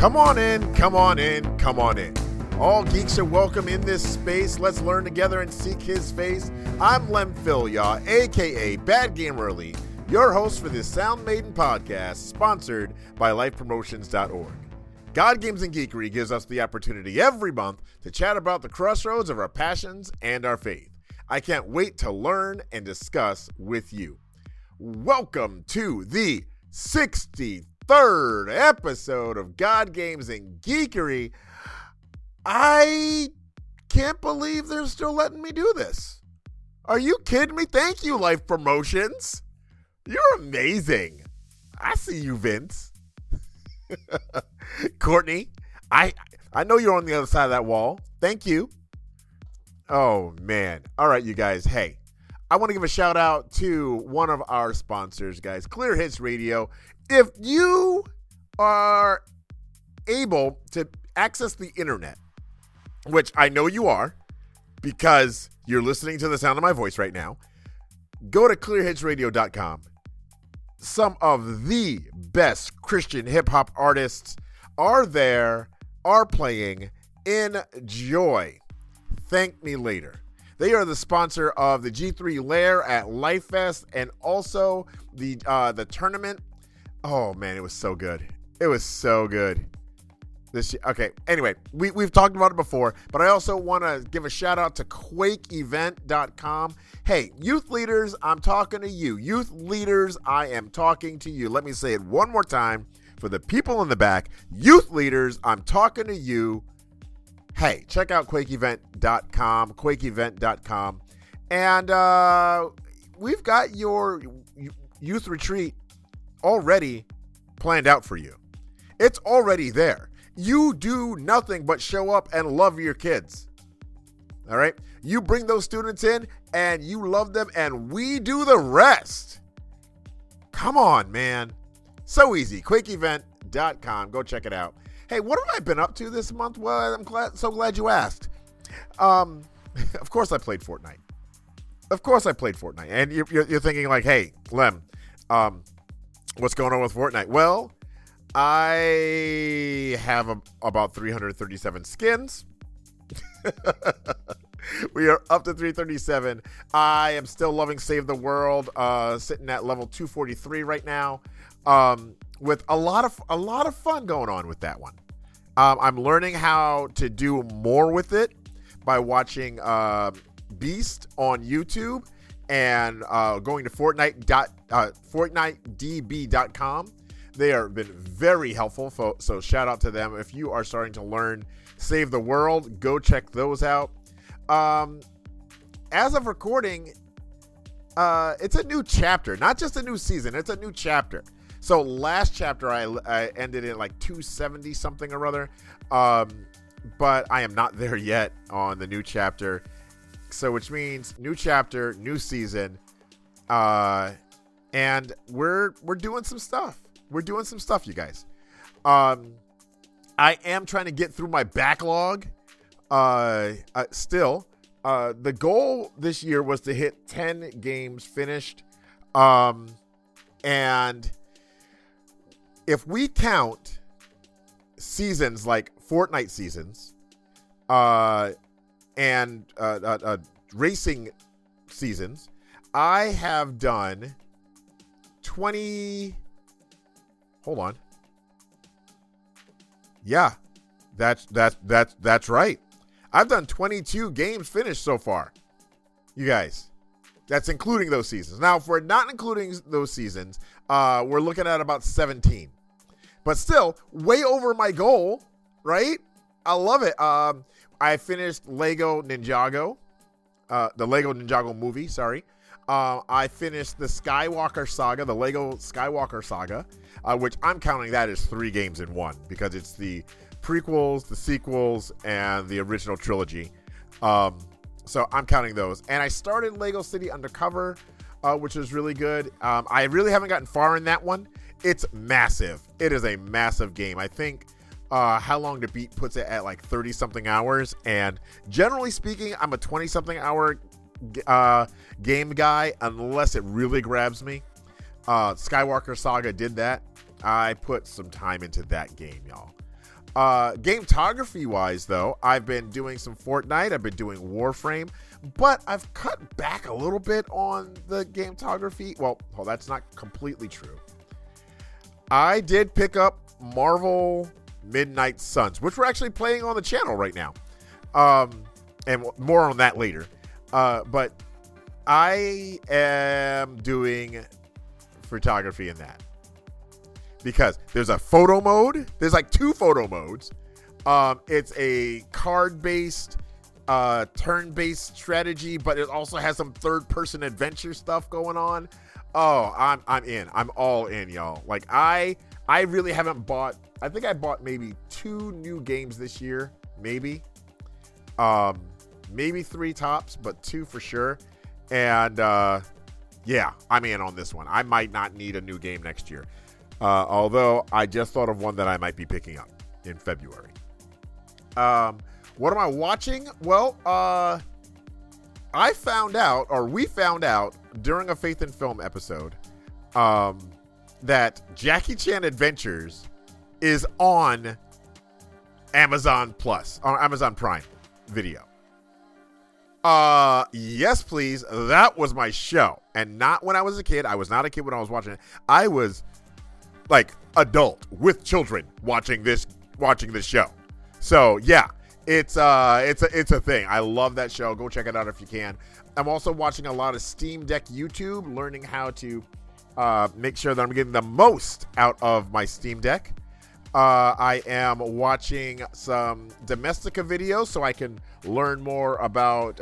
Come on in, come on in, come on in. All geeks are welcome in this space. Let's learn together and seek his face. I'm Lem Philyaw, a.k.a. Bad Gamer Elite, your host for this Sound Maiden podcast, sponsored by LifePromotions.org. God Games and Geekery gives us the opportunity every month to chat about the crossroads of our passions and our faith. I can't wait to learn and discuss with you. Welcome to the 63rd episode of God Games and Geekery. I can't believe they're still letting me do this. Are you kidding me? Thank you, Life Promotions. You're amazing. I see you, Vince. Courtney, I know you're on the other side of that wall. Thank you. Oh, man. All right, you guys. Hey, I want to give a shout out to one of our sponsors, guys, Clear Hits Radio. If you are able to access the internet, which I know you are because you're listening to the sound of my voice right now, go to clearhitsradio.com. Some of the best Christian hip-hop artists are there, are playing. Enjoy. Thank me later. They are the sponsor of the G3 Lair at Life Fest and also the tournament. Oh, man, it was so good. It was so good. Okay, anyway, we've talked about it before, but I also want to give a shout out to QuakeEvent.com. Hey, youth leaders, I'm talking to you. Youth leaders, I am talking to you. Let me say it one more time for the people in the back. Youth leaders, I'm talking to you. Hey, check out QuakeEvent.com, QuakeEvent.com. And we've got your youth retreat already planned out for you. It's already there. You do nothing but show up and love your kids. All right? You bring those students in and you love them and we do the rest. Come on, man. So easy. QuakeEvent.com. Go check it out. Hey, what have I been up to this month? Well, I'm so glad you asked. Of course I played Fortnite. And you're thinking like, hey, Lem, what's going on with Fortnite? Well, I have about 337 skins. We are up to 337. I am still loving Save the World, sitting at level 243 right now, with a lot of fun going on with that one. I'm learning how to do more with it by watching Beast on YouTube and going to FortniteDB.com. They have been very helpful, so shout out to them. If you are starting to learn Save the World, go check those out. As of recording, it's a new chapter, not just a new season. It's a new chapter. So last chapter, I ended in like 270 something or other, but I am not there yet on the new chapter. So which means new chapter, new season, and we're doing some stuff. We're doing some stuff, you guys. I am trying to get through my backlog. Still, the goal this year was to hit 10 games finished. And if we count seasons like Fortnite seasons, and racing seasons, I have done 20. Hold on. Yeah, that's right. I've done 22 games finished so far. You guys, that's including those seasons. Now, if we're not including those seasons, we're looking at about 17. But still, way over my goal, right? I love it. I finished Lego Ninjago, the Lego Ninjago movie, sorry. I finished the Skywalker Saga, the Lego Skywalker Saga, which I'm counting that as 3 games in one because it's the prequels, the sequels, and the original trilogy. So I'm counting those. And I started Lego City Undercover, which was really good. I really haven't gotten far in that one. It's massive. It is a massive game. I think How Long to Beat puts it at like 30-something hours. And generally speaking, I'm a 20-something hour game guy unless it really grabs me. Skywalker Saga did that. I put some time into that game, y'all. Gametography wise, though, I've been doing some Fortnite. I've been doing Warframe, but I've cut back a little bit on the gametography. Well, that's not completely true. I did pick up Marvel Midnight Suns, which we're actually playing on the channel right now. And more on that later. But I am doing photography in that. Because there's a photo mode. There's like 2 photo modes. It's a card-based, turn-based strategy, but it also has some third-person adventure stuff going on. Oh, I'm in. I'm all in, y'all. Like I really haven't bought. I think I bought maybe 2 new games this year, maybe 3 tops, but 2 for sure. And yeah, I'm in on this one. I might not need a new game next year. Although I just thought of one that I might be picking up in February. What am I watching? Well, we found out during a Faith in Film episode that Jackie Chan Adventures is on Amazon Plus, on Amazon Prime Video. Yes, please. That was my show. And not when I was a kid. I was not a kid when I was watching it. I was like adult with children watching this show. So yeah, it's a thing. I love that show. Go check it out if you can. I'm also watching a lot of Steam Deck YouTube, learning how to make sure that I'm getting the most out of my Steam Deck. I am watching some Domestika videos so I can learn more about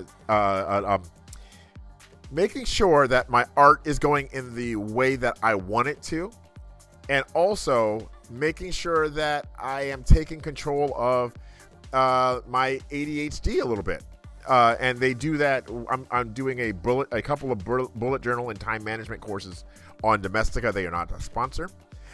making sure that my art is going in the way that I want it to. And also making sure that I am taking control of my ADHD a little bit. And they do that. I'm doing a couple of bullet journal and time management courses on Domestika. They are not a sponsor.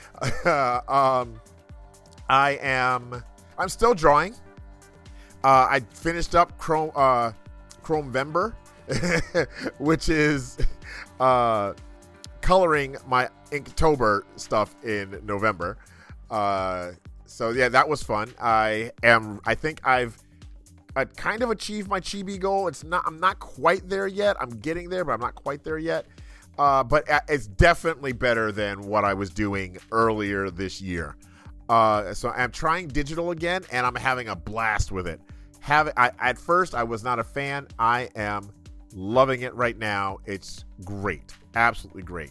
I'm still drawing. I finished up Chromevember, which is coloring my Inktober stuff in November. So yeah, that was fun. I think I've kind of achieved my chibi goal. I'm not quite there yet. I'm getting there, but I'm not quite there yet. But it's definitely better than what I was doing earlier this year. So I'm trying digital again, and I'm having a blast with it. At first, I was not a fan. I am loving it right now. It's great. Absolutely great.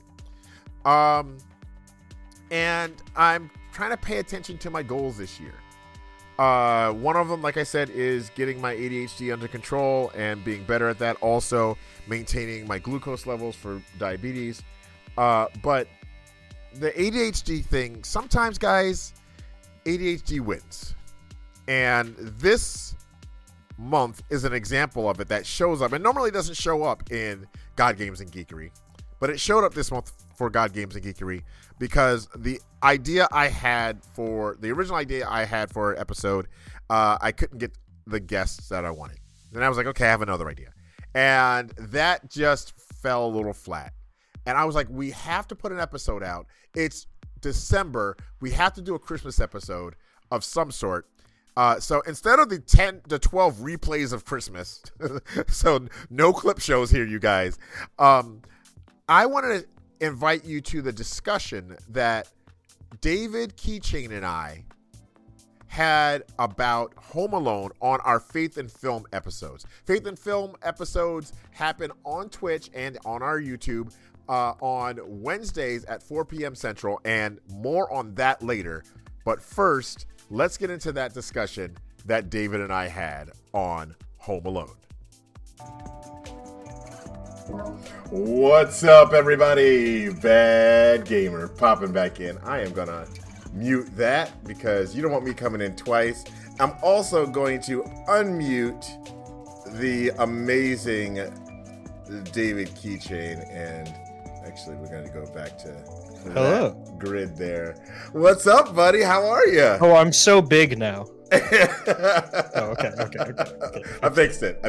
And I'm trying to pay attention to my goals this year. One of them, like I said, is getting my ADHD under control and being better at that. Also, maintaining my glucose levels for diabetes. But the ADHD thing, sometimes, guys, ADHD wins. And this month is an example of it that shows up. And normally doesn't show up in God Games and Geekery. But it showed up this month for God Games and Geekery because the original idea I had for an episode, I couldn't get the guests that I wanted. And I was like, okay, I have another idea. And that just fell a little flat. And I was like, we have to put an episode out. It's December. We have to do a Christmas episode of some sort. So instead of the 10 to 12 replays of Christmas, so no clip shows here, you guys, I wanted to invite you to the discussion that David Keychain and I had about Home Alone on our Faith in Film episodes. Faith in Film episodes happen on Twitch and on our YouTube on Wednesdays at 4 p.m. Central, and more on that later. But first, let's get into that discussion that David and I had on Home Alone. What's up, everybody? Bad Gamer popping back in. I am going to mute that because you don't want me coming in twice. I'm also going to unmute the amazing David Keychain, and actually we're going to go back to that grid there. What's up, buddy? How are you? Oh, I'm so big now. Okay. I fixed it.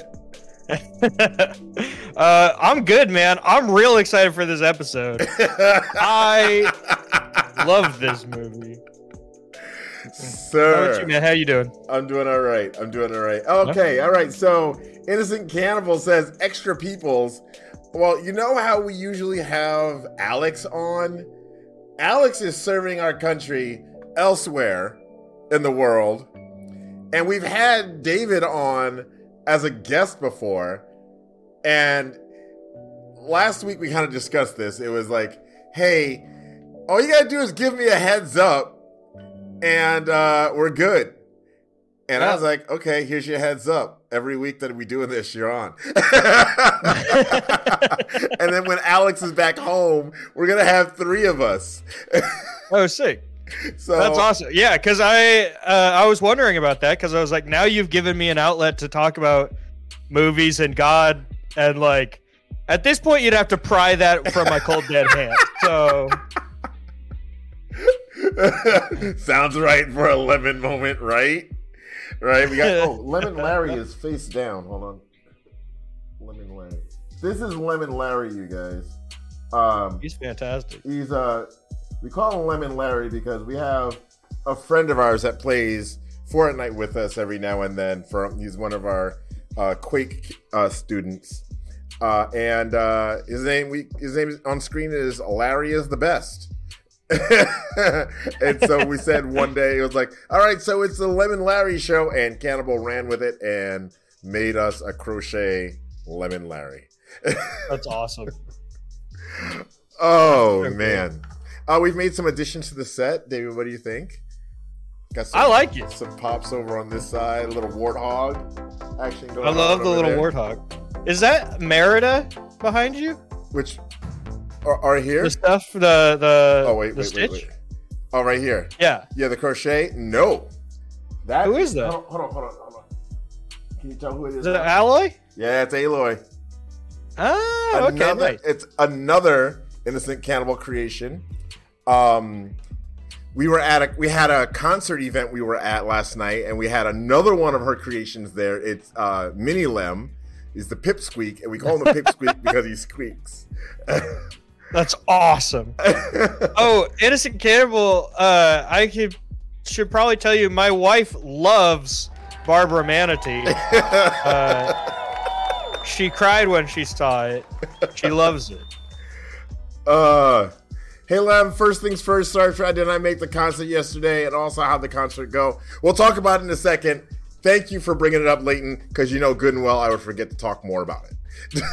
I'm good, man. I'm real excited for this episode. I love this movie. Sir. How about you, man? How you doing? I'm doing all right. Okay, all right. So, Innocent Cannibal says extra peoples. Well, you know how we usually have Alex on? Alex is serving our country elsewhere in the world. And we've had David on as a guest before. And last week we kind of discussed this. It was like, hey, all you got to do is give me a heads up and we're good. And I was like, okay, here's your heads up. Every week that we doing this, you're on. And then when Alex is back home, we're going to have 3 of us. Oh, sick. So that's awesome. Yeah, because I was wondering about that because I was like, now you've given me an outlet to talk about movies and God. And like, at this point, you'd have to pry that from my cold dead hand. So... Sounds right for a Lemon moment, right? Right, we got Lemon Larry is face down. Hold on. Lemon Larry. This is Lemon Larry, you guys. He's fantastic. He's we call him Lemon Larry because we have a friend of ours that plays Fortnite with us every now and then. He's one of our Quake students. And his name on screen is Larry is the best. And so we said one day, it was like, all right, so it's the Lemon Larry show, and Cannibal ran with it and made us a crochet Lemon Larry. That's awesome. Oh, man. We've made some additions to the set. David, what do you think? I like it. Some pops over on this side, a little warthog action going on. I love the little there. Warthog. Is that Merida behind you? Which are here? The stuff, the oh wait, stitch? wait. Oh, right here. Yeah. Yeah, the crochet. No. Who is that? Hold on. Can you tell who it is? Is it Alloy? Yeah, it's Aloy. Ah, okay. Nice. It's another Innocent Cannibal creation. We had a concert event we were at last night, and we had another one of her creations there. It's Mini Lem. He's the Pipsqueak, and we call him the Pipsqueak because he squeaks. That's awesome. Oh, Innocent Cannibal, should probably tell you my wife loves Barbara Manatee. She cried when she saw it. She loves it. Hey, Lem, first things first, sorry I did not make the concert yesterday, and also how'd the concert go. We'll talk about it in a second. Thank you for bringing it up, Leighton, because you know good and well I would forget to talk more about it.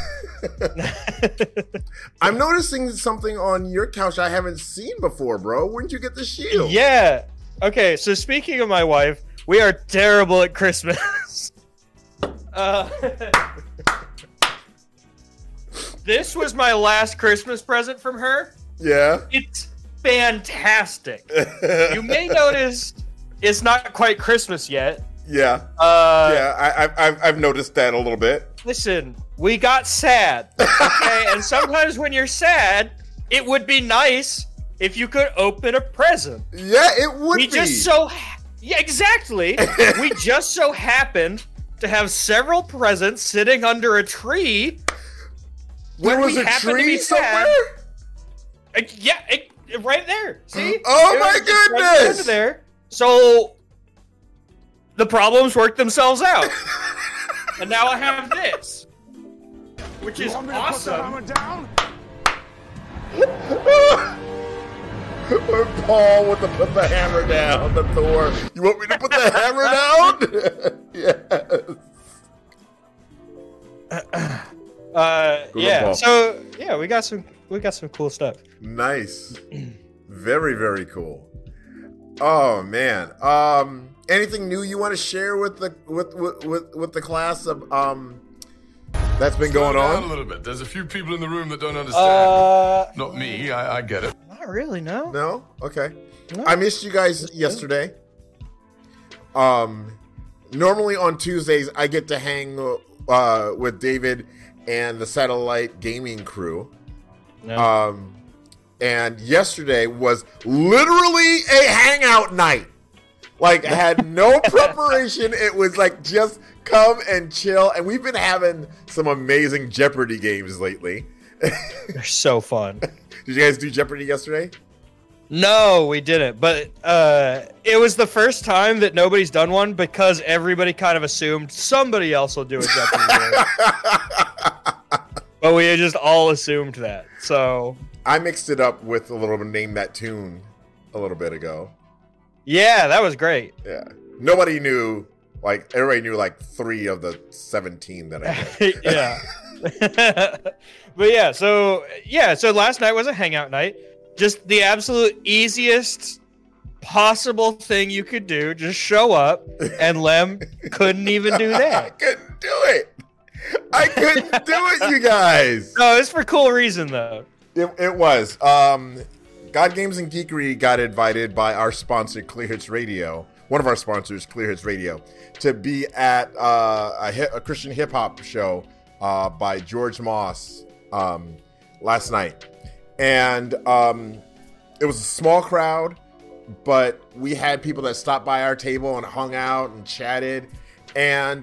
I'm noticing something on your couch I haven't seen before, bro. Where'd you get the shield? Yeah. Okay, so speaking of my wife, we are terrible at Christmas. This was my last Christmas present from her. Yeah. It's fantastic. You may notice it's not quite Christmas yet. Yeah. I've noticed that a little bit. Listen, we got sad. Okay, and sometimes when you're sad, it would be nice if you could open a present. Yeah, it would be. Yeah, exactly. We just so happened to have several presents sitting under a tree. There was a tree somewhere? Right there. See? Oh my goodness! Right there. So the problems work themselves out. And now I have this, which is awesome. Paul with put the hammer down, the Thor. You want me to put the hammer down? Yes. Yeah. So yeah, we got some cool stuff. Nice. Very, very cool. Oh man. Anything new you want to share with the class of that's been going on? A little bit. There's a few people in the room that don't understand. Not me. I get it. Not really. No. No. Okay. No. I missed you guys yesterday. Normally on Tuesdays I get to hang with David and the Satellite Gaming crew. No. And yesterday was literally a hangout night. Like, I had no preparation. It was like, just come and chill. And we've been having some amazing Jeopardy games lately. They're so fun. Did you guys do Jeopardy yesterday? No, we didn't. But it was the first time that nobody's done one because everybody kind of assumed somebody else will do a Jeopardy game. But we just all assumed that. So I mixed it up with a little bit of Name That Tune a little bit ago. yeah, that was great. Yeah. Nobody knew, like, everybody knew like 3 of the 17 that I did. Yeah. But so last night was a hangout night. Just the absolute easiest possible thing you could do. Just show up, and Lem couldn't even do I that. couldn't do it. I couldn't do it, you guys. No, it's for cool reason though. It was. God Games and Geekery got invited by our sponsor, Clear Hits Radio, one of our sponsors, Clear Hits Radio, to be at a Christian hip hop show by George Moss last night. And it was a small crowd, but we had people that stopped by our table and hung out and chatted. And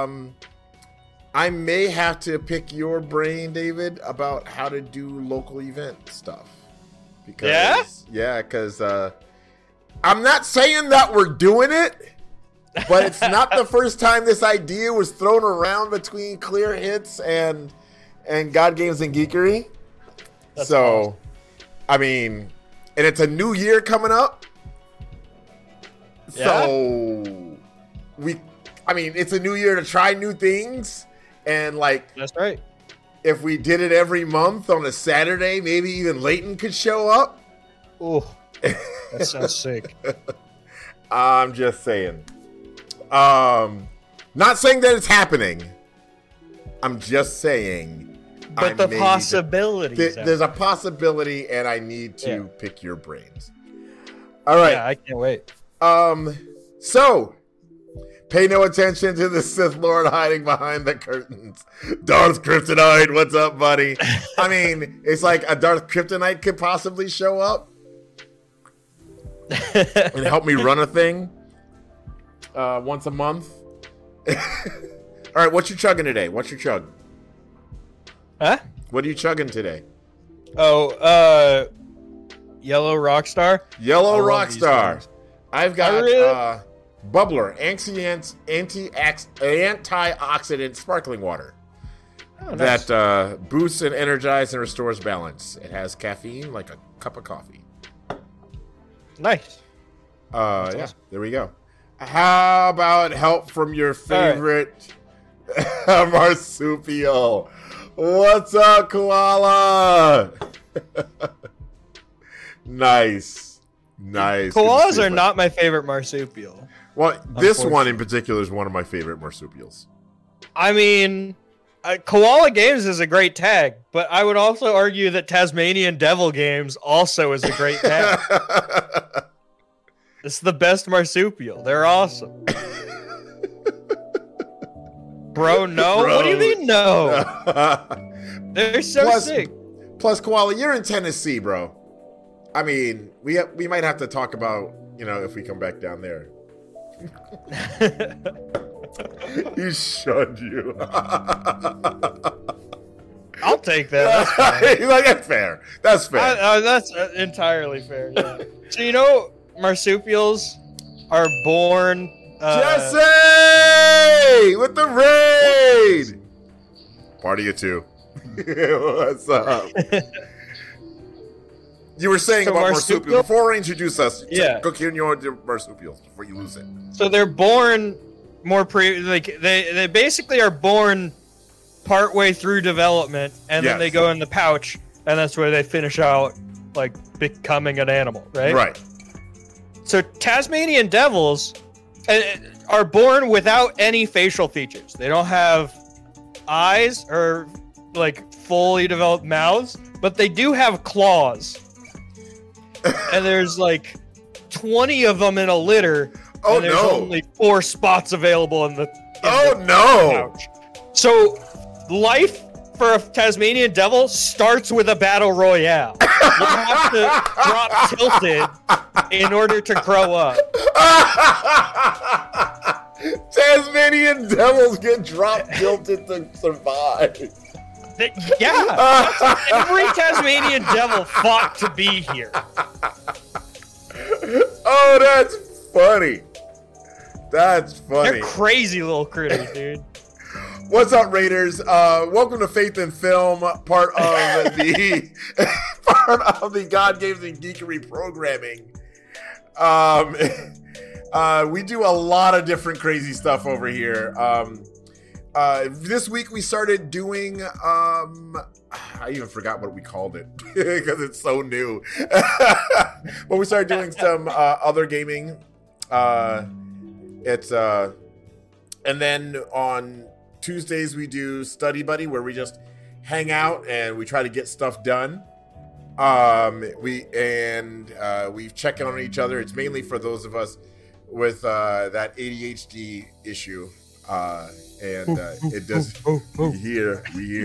I may have to pick your brain, David, about how to do local event stuff. Because, because I'm not saying that we're doing it, but it's not the first time this idea was thrown around between Clear Hits and God Games and Geekery. That's so, awesome. I mean, and it's a new year coming up. Yeah. So, it's a new year to try new things. And, like, That's right. if we did it every month on a Saturday, maybe even Leighton could show up. Oh, that sounds sick. I'm just saying. Not saying that it's happening. I'm just saying. But the possibilities. There's a possibility, and I need to pick your brains. All right. Yeah, I can't wait. So, pay no attention to the Sith Lord hiding behind the curtains. Darth Kryptonite, what's up, buddy? I mean, it's like a Darth Kryptonite could possibly show up and help me run a thing once a month. All right, what you chugging today? What's your chug? Huh? What are you chugging today? Oh, Yellow Rockstar. Yellow I love these Rockstar. things. I've got really- Bubbler, antioxidant sparkling water. Oh, nice. That boosts and energizes and restores balance. It has caffeine like a cup of coffee. Nice. Awesome. There we go. How about help from your favorite marsupial? What's up, Koala? Nice. Koalas are not my favorite marsupial. Well, this one in particular is one of my favorite marsupials. I mean, Koala Games is a great tag, but I would also argue that Tasmanian Devil Games also is a great tag. It's the best marsupial. They're awesome. Bro, no? Bro. What do you mean, no? They're so sick. Plus, Koala, you're in Tennessee, bro. I mean, we might have to talk about, if we come back down there. He shunned you. I'll take that. That's fine. He's like, that's fair. That's fair. That's entirely fair. Yeah. So, marsupials are born... Jesse! With the raid! Party of two. What's up? You were saying about marsupials. Before I introduce us, go kill your marsupials before you lose it. So they're born they basically are born partway through development, and then they go in the pouch, and that's where they finish out like becoming an animal, right? Right. So Tasmanian devils are born without any facial features. They don't have eyes or like fully developed mouths, but they do have claws. And there's like 20 of them in a litter. Oh, and there's only 4 spots available in the pouch. So life for a Tasmanian devil starts with a battle royale. You have to drop tilted in order to grow up. Tasmanian devils get drop tilted to survive. Yeah, every Tasmanian devil fought to be here. Oh, that's funny. That's funny. They're crazy little critters, dude. What's up, Raiders? Welcome to Faith in Film, part of the God Games and Geekery programming. We do a lot of different crazy stuff over here. This week we started doing I even forgot what we called it because it's so new. But we started doing some other gaming. And then on Tuesdays we do Study Buddy, where we just hang out and we try to get stuff done. We check in on each other. It's mainly for those of us with that ADHD issue. It does. We hear.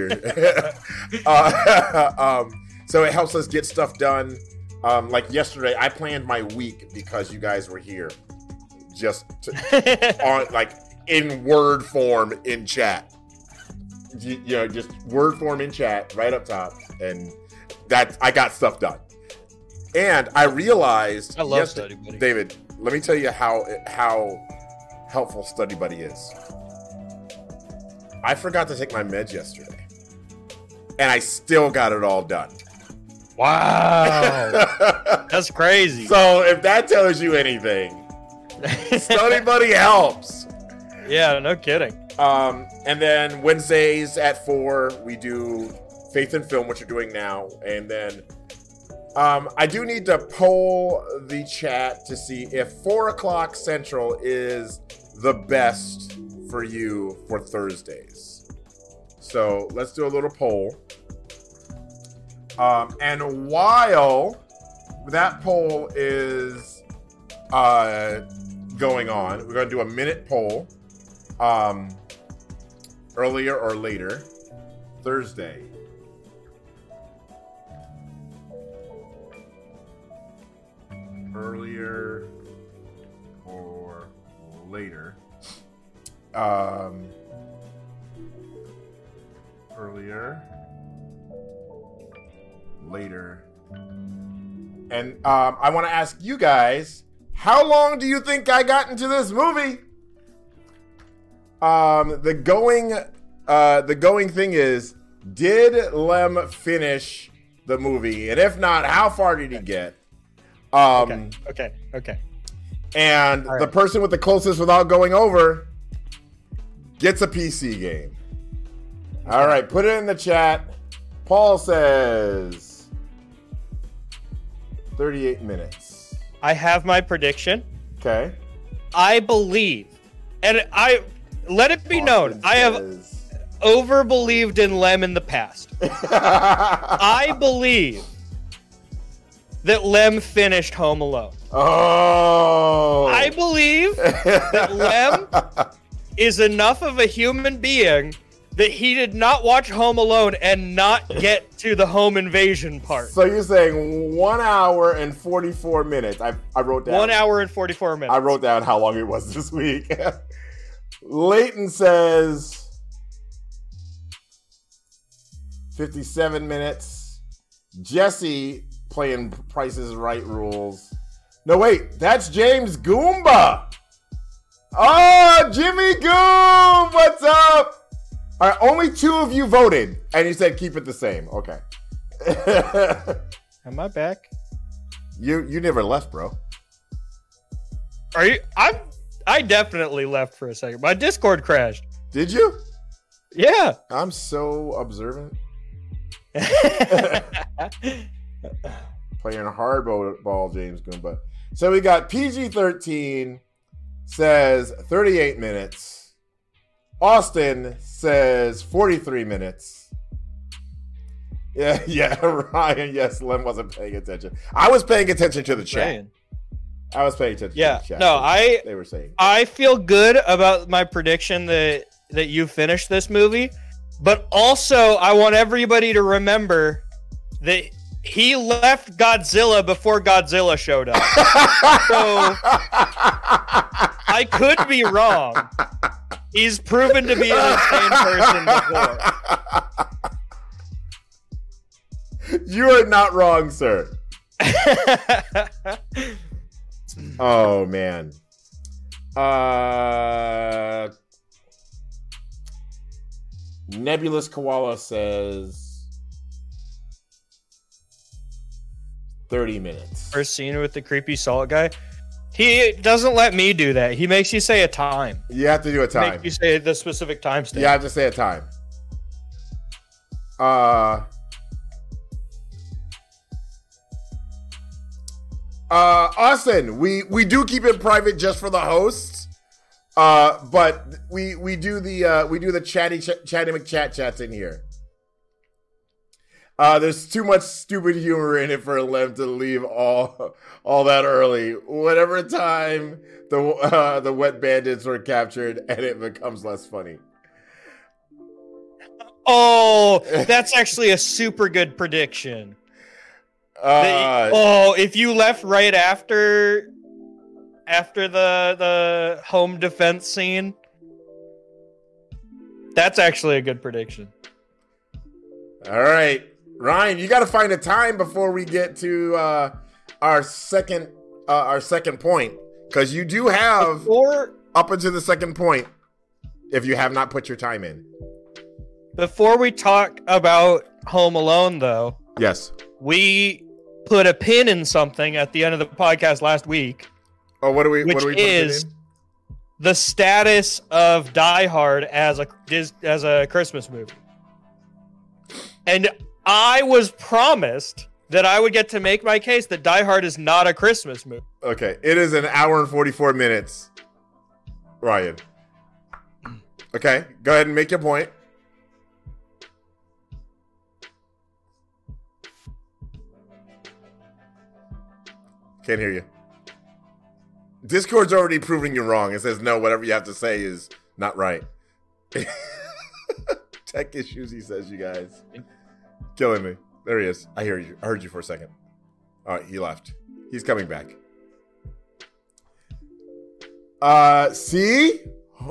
So it helps us get stuff done. Like yesterday, I planned my week because you guys were here, on like in word form in chat. Just word form in chat right up top, and that I got stuff done. And I realized, I love Study Buddy. David, let me tell you how helpful Study Buddy is. I forgot to take my meds yesterday, and I still got it all done. Wow. That's crazy. So if that tells you anything, Study Buddy helps. Yeah, no kidding. And then Wednesdays at 4, we do Faith in Film, which you're doing now. And then I do need to poll the chat to see if 4 o'clock Central is the best for you for Thursdays. So let's do a little poll. And while that poll is going on, we're going to do a minute poll. Earlier or later, Thursday. Earlier or later. Earlier, later. And I want to ask you guys, how long do you think I got into this movie? The going thing is, did Lem finish the movie? And if not, how far did he get? Okay. And the person with the closest without going over gets a PC game. All right, put it in the chat. Paul says 38 minutes. I have my prediction. Okay. I believe, and let it be known, I have over-believed in Lem in the past. I believe that Lem finished Home Alone. Oh. I believe that Lem is enough of a human being that he did not watch Home Alone and not get to the home invasion part. So you're saying 1 hour and 44 minutes. I wrote down. 1 hour and 44 minutes. I wrote down how long it was this week. Leighton says 57 minutes. Jesse playing Price is Right rules. No, wait, that's James Goomba. Oh, Jimmy Goom, what's up? All right, only 2 of you voted, and you said keep it the same. Okay. Am I back? You never left, bro. Are you? I definitely left for a second. My Discord crashed. Did you? Yeah. I'm so observant. Playing hardball, James Goomba. So we got PG-13 says 38 minutes. Austin says 43 minutes. Yeah, Ryan, yes, Lem wasn't paying attention. I was paying attention to the chat. I was paying attention to the chat. No, they were saying. I feel good about my prediction that you finished this movie, but also I want everybody to remember that he left Godzilla before Godzilla showed up. So I could be wrong. He's proven to be an insane person before. You are not wrong, sir. Oh man. Nebulous Koala says 30 minutes. First scene with the creepy salt guy. He doesn't let me do that. He makes you say a time. You have to do a time. Make you say the specific time stamp. You have to say a time. Austin, we do keep it private just for the hosts. But we do the chatty McChat chats in here. There's too much stupid humor in it for Lem to leave all that early. Whatever time the wet bandits were captured, and it becomes less funny. Oh, that's actually a super good prediction. If you left right after the home defense scene, that's actually a good prediction. All right, Ryan, you got to find a time before we get to our second point, because you do have up until the second point if you have not put your time in. Before we talk about Home Alone, though, yes, we put a pin in something at the end of the podcast last week. Oh, what do we put in? The status of Die Hard as a Christmas movie. And I was promised that I would get to make my case that Die Hard is not a Christmas movie. Okay, it is an hour and 44 minutes, Ryan. Okay, go ahead and make your point. Can't hear you. Discord's already proving you wrong. It says, no, whatever you have to say is not right. Tech issues, he says, you guys. Killing me. There he is. I hear you. I heard you for a second. All right, he left. He's coming back. See?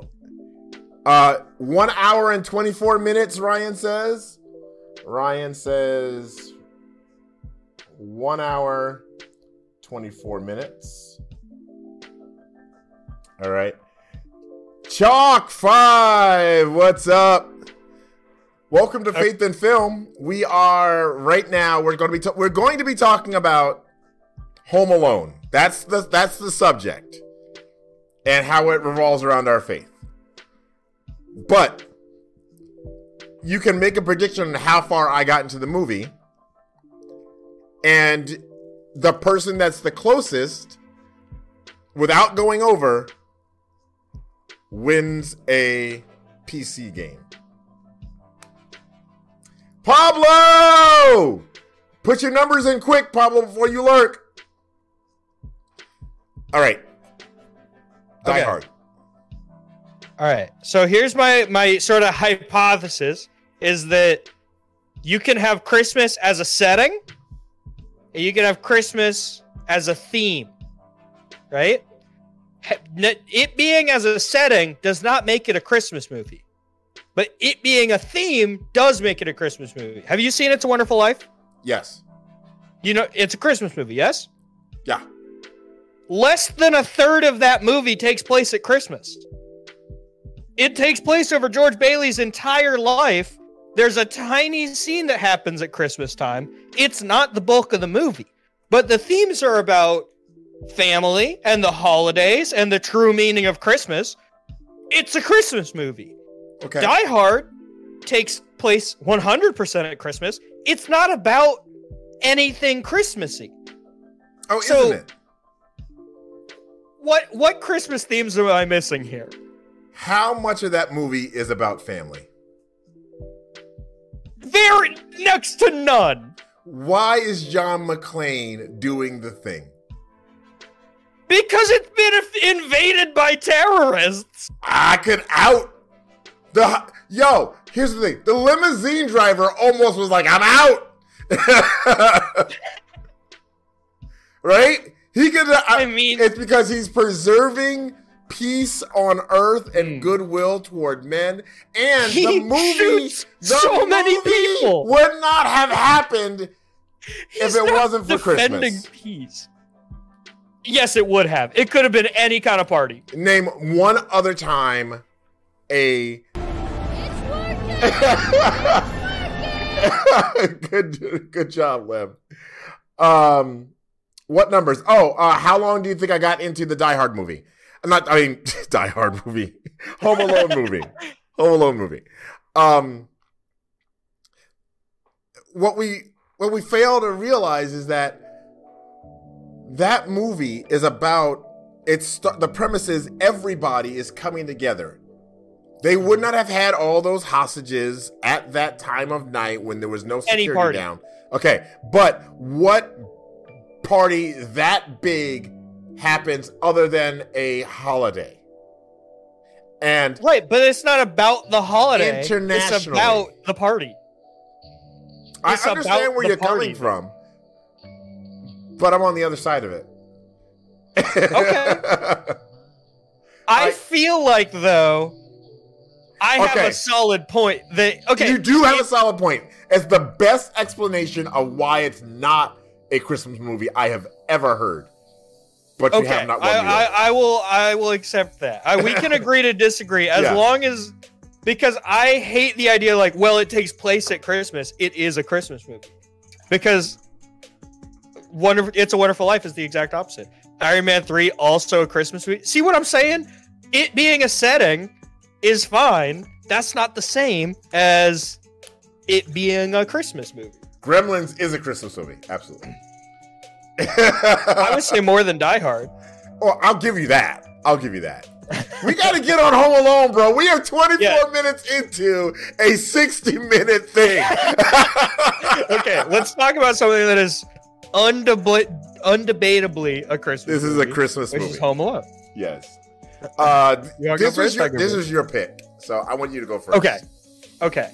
1 hour and 24 minutes, Ryan says. Ryan says 1 hour, 24 minutes. All right. Chalk 5, what's up? Welcome to Faith in Film. We are right now. We're going to be talking about Home Alone. That's the subject, and how it revolves around our faith. But you can make a prediction on how far I got into the movie, and the person that's the closest, without going over, wins a PC game. Pablo! Put your numbers in quick, Pablo, before you lurk. All right. Die Hard. All right. So here's my sort of hypothesis is that you can have Christmas as a setting, and you can have Christmas as a theme, right? It being as a setting does not make it a Christmas movie. But it being a theme does make it a Christmas movie. Have you seen It's a Wonderful Life? Yes. You know, it's a Christmas movie, yes? Yeah. Less than a third of that movie takes place at Christmas. It takes place over George Bailey's entire life. There's a tiny scene that happens at Christmas time. It's not the bulk of the movie. But the themes are about family and the holidays and the true meaning of Christmas. It's a Christmas movie. Okay. Die Hard takes place 100% at Christmas. It's not about anything Christmassy. Oh, isn't it? What Christmas themes am I missing here? How much of that movie is about family? Very next to none. Why is John McClane doing the thing? Because it's been invaded by terrorists. I could out. Here's the thing. The limousine driver almost was like, I'm out. Right? He could. I mean, it's because he's preserving peace on earth and goodwill toward men. And the movie, many people would not have happened if it wasn't for Christmas. Peace. Yes, it would have. It could have been any kind of party. Name one other time a. Good job, Lem. What numbers? How long do you think I got into the Die Hard movie? Die Hard movie. Home Alone movie. Home Alone movie. What we fail to realize is that movie is about the premise is everybody is coming together. They would not have had all those hostages at that time of night when there was no security down. Okay, but what party that big happens other than a holiday? And right, but it's not about the holiday. Internationally, it's about the party. I understand where you're coming from, but I'm on the other side of it. Okay. I feel like, though, I have a solid point. You do have a solid point. It's the best explanation of why it's not a Christmas movie I have ever heard. But you have not won me over. I will accept that. We can agree to disagree as long as, because I hate the idea like, well, it takes place at Christmas. It is a Christmas movie. Because It's a Wonderful Life is the exact opposite. Iron Man 3, also a Christmas movie. See what I'm saying? It being a setting is fine. That's not the same as it being a Christmas movie. Gremlins is a Christmas movie. Absolutely. I would say more than Die Hard. Oh, I'll give you that. We got to get on Home Alone, bro. We are 24 minutes into a 60-minute thing. Okay, let's talk about something that is undebatably a Christmas movie. This is a Christmas movie. Which is Home Alone. Yes. This is your pick, so I want you to go first. Okay.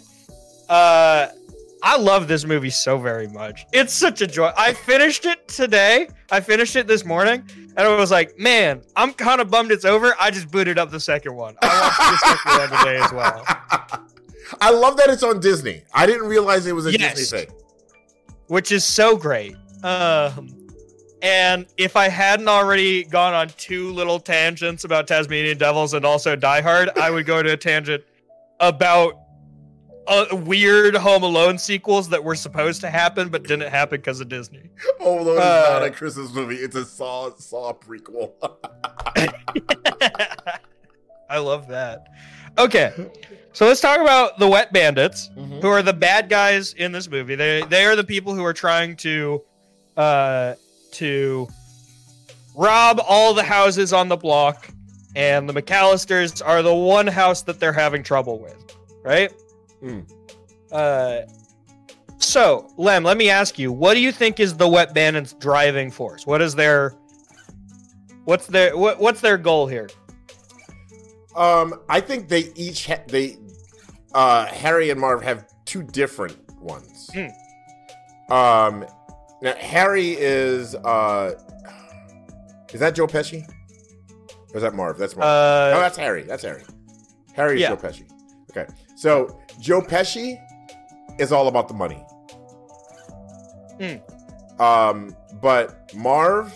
I love this movie so very much. It's such a joy. I finished it today. I finished it this morning, and I was like, man, I'm kind of bummed it's over. I just booted up the second one. I watched the second one today as well. I love that it's on Disney. I didn't realize it was a Disney thing. Which is so great. And if I hadn't already gone on two little tangents about Tasmanian Devils and also Die Hard, I would go to a tangent about weird Home Alone sequels that were supposed to happen but didn't happen because of Disney. Home Alone is not a Christmas movie. It's a Saw prequel. I love that. Okay, so let's talk about the Wet Bandits, who are the bad guys in this movie. They are the people who are trying to rob all the houses on the block, and the McAllisters are the one house that they're having trouble with, right? So, Lem, let me ask you, what do you think is the Wet Bandits' driving force? What's their goal here? I think they each Harry and Marv have two different ones. Now Harry is that Joe Pesci? Or is that Marv? That's Marv. That's Harry. Harry is Joe Pesci. Okay. So Joe Pesci is all about the money. But Marv,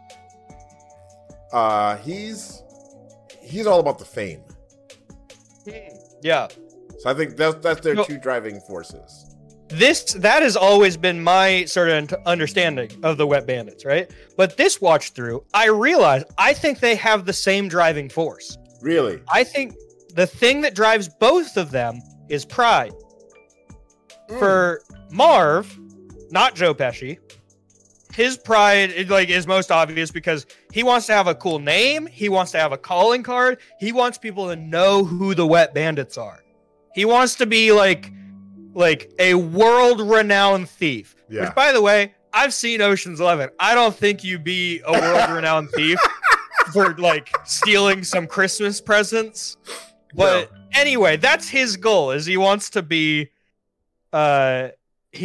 he's all about the fame. Yeah. So I think that's their two driving forces. That has always been my sort of understanding of the Wet Bandits, right? But this watch through, I realized I think they have the same driving force. Really? I think the thing that drives both of them is pride. For Marv, not Joe Pesci, his pride is most obvious because he wants to have a cool name. He wants to have a calling card. He wants people to know who the Wet Bandits are. He wants to be like a world-renowned thief. Yeah. Which, by the way, I've seen Ocean's 11. I don't think you'd be a world-renowned thief for stealing some Christmas presents. But anyway, that's his goal. Is he wants to be one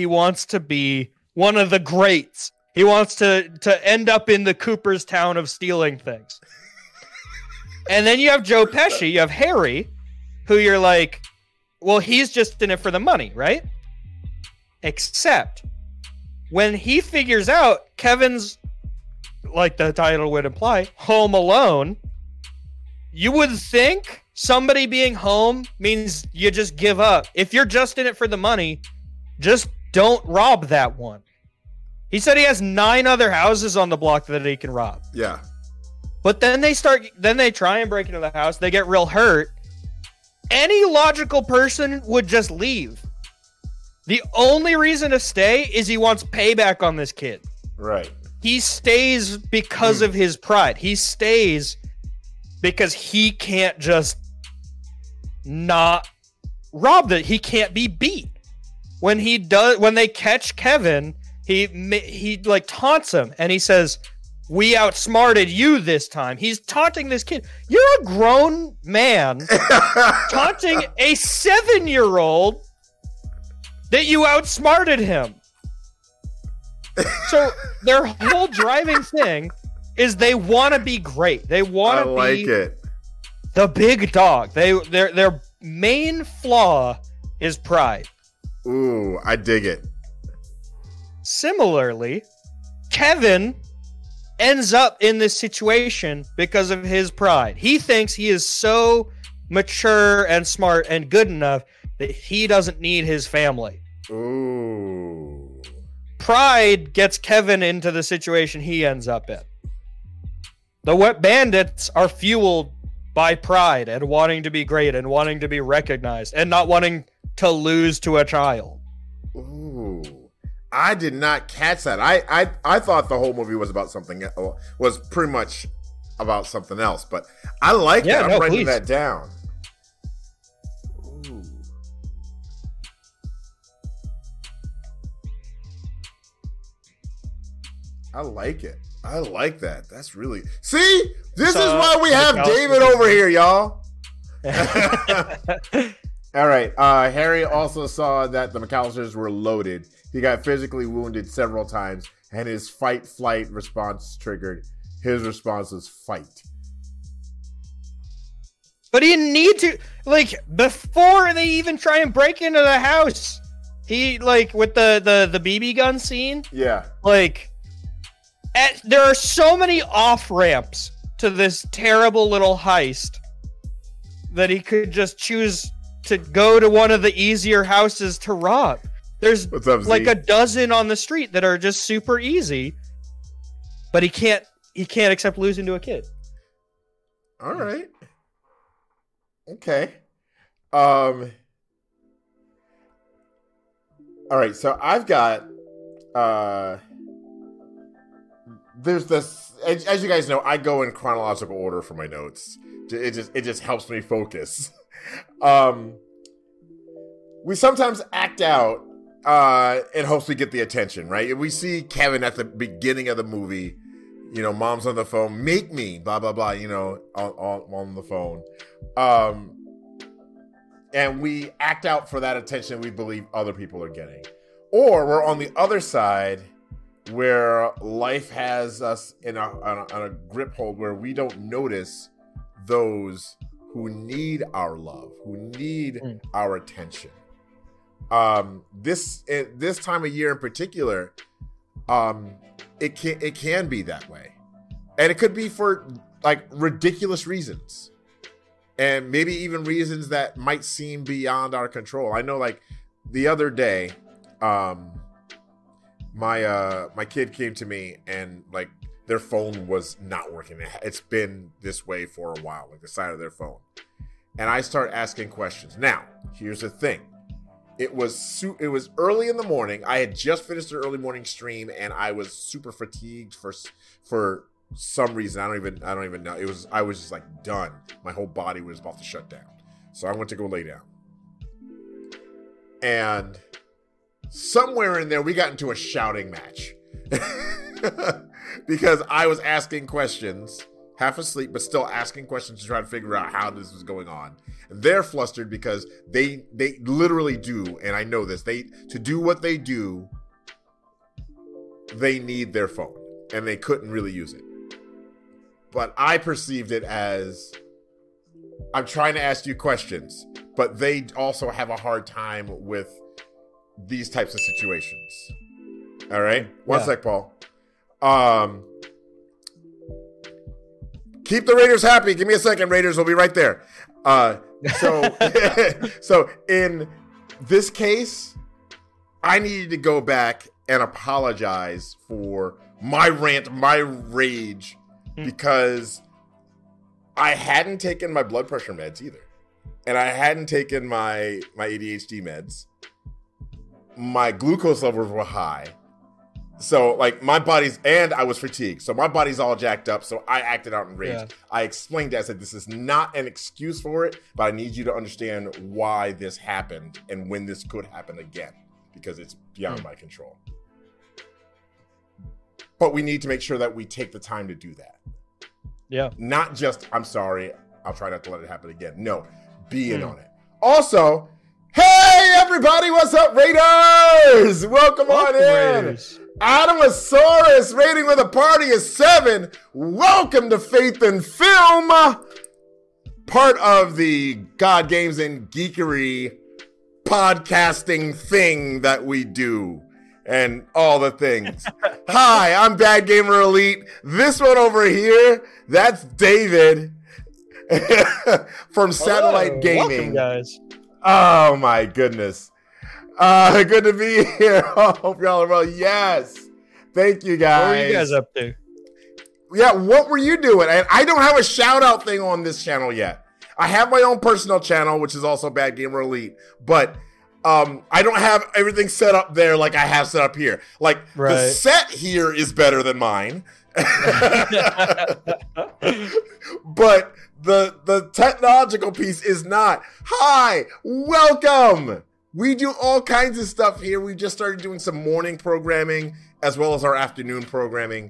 of the greats. He wants to end up in the Cooperstown of stealing things. And then you have Joe Pesci, you have Harry, who you're like, well, he's just in it for the money, right? Except when he figures out Kevin's like the title would imply, Home Alone, you would think somebody being home means you just give up. If you're just in it for the money, just don't rob that one. He said he has 9 other houses on the block that he can rob. Yeah. But then they try and break into the house. They get real hurt. Any logical person would just leave. The only reason to stay is he wants payback on this kid. Right. He stays because of his pride. He stays because he can't just not rob it. He can't be beat. When they catch Kevin, he like taunts him and he says, "We outsmarted you this time." He's taunting this kid. You're a grown man taunting a 7-year-old that you outsmarted him. So their whole driving thing is they want to be great. They want to be the big dog. Their main flaw is pride. Ooh, I dig it. Similarly, Kevin ends up in this situation because of his pride. He thinks he is so mature and smart and good enough that he doesn't need his family. Ooh. Pride gets Kevin into the situation he ends up in. The Wet Bandits are fueled by pride and wanting to be great and wanting to be recognized and not wanting to lose to a child. Ooh. I did not catch that. I thought the whole movie was about something, was pretty much about something else, but I like that. I'm writing that down. Ooh. I like it. I like that. That's really... See? This is why we have David over here, y'all. All right. Harry also saw that the McAllisters were loaded. He got physically wounded several times, and his fight-flight response triggered. His response was fight. But he need to, like, before they even try and break into the house, he, like, with the BB gun scene, yeah, like, there are so many off-ramps to this terrible little heist that he could just choose to go to one of the easier houses to rob. There's like a dozen on the street that are just super easy, but he can't accept losing to a kid. All right. Okay. All right, so I've got there's this, as you guys know, I go in chronological order for my notes. It just helps me focus. We sometimes act out in hopes we get the attention, right? We see Kevin at the beginning of the movie, you know, mom's on the phone, make me, blah, blah, blah, you know, on the phone. And we act out for that attention we believe other people are getting. Or we're on the other side where life has us on a grip hold where we don't notice those who need our love, who need our attention. This time of year in particular, it can be that way, and it could be for like ridiculous reasons, and maybe even reasons that might seem beyond our control. I know, like the other day, my kid came to me and like their phone was not working. It's been this way for a while, like the side of their phone, and I start asking questions. Now, here's the thing. It was early in the morning. I had just finished an early morning stream, and I was super fatigued for some reason. I don't even know. I was just like done. My whole body was about to shut down. So I went to go lay down. And somewhere in there, we got into a shouting match because I was asking questions, half asleep, but still asking questions to try to figure out how this was going on. They're flustered because they literally do, and I know this, to do what they do, they need their phone, and they couldn't really use it. But I perceived it as, I'm trying to ask you questions, but they also have a hard time with these types of situations. All right? One sec, Paul. Keep the Raiders happy. Give me a second, Raiders. We'll be right there. So in this case, I needed to go back and apologize for my rant, my rage, because I hadn't taken my blood pressure meds either. And I hadn't taken my ADHD meds. My glucose levels were high. So, like, my body's, and I was fatigued. So my body's all jacked up. So I acted out in rage. Yeah. I explained that. I said, this is not an excuse for it, but I need you to understand why this happened and when this could happen again, because it's beyond my control. But we need to make sure that we take the time to do that. Yeah. Not just, I'm sorry, I'll try not to let it happen again. No, be in on it. Also, hey, everybody, what's up, Raiders? Welcome on in. Raiders. Adamosaurus rating with a party is 7. Welcome to Faith and Film, part of the God Games and Geekery podcasting thing that we do and all the things. Hi, I'm Bad Gamer Elite. This one over here, that's David from Satellite Gaming. Welcome, guys. Oh my goodness. Good to be here. Hope y'all are well. Yes. Thank you, guys. What were you guys up to? Yeah, what were you doing? And I don't have a shout out thing on this channel yet. I have my own personal channel, which is also Bad Gamer Elite, but I don't have everything set up there like I have set up here. Like, the set here is better than mine. But the technological piece is not. Hi, welcome. We do all kinds of stuff here. We just started doing some morning programming as well as our afternoon programming.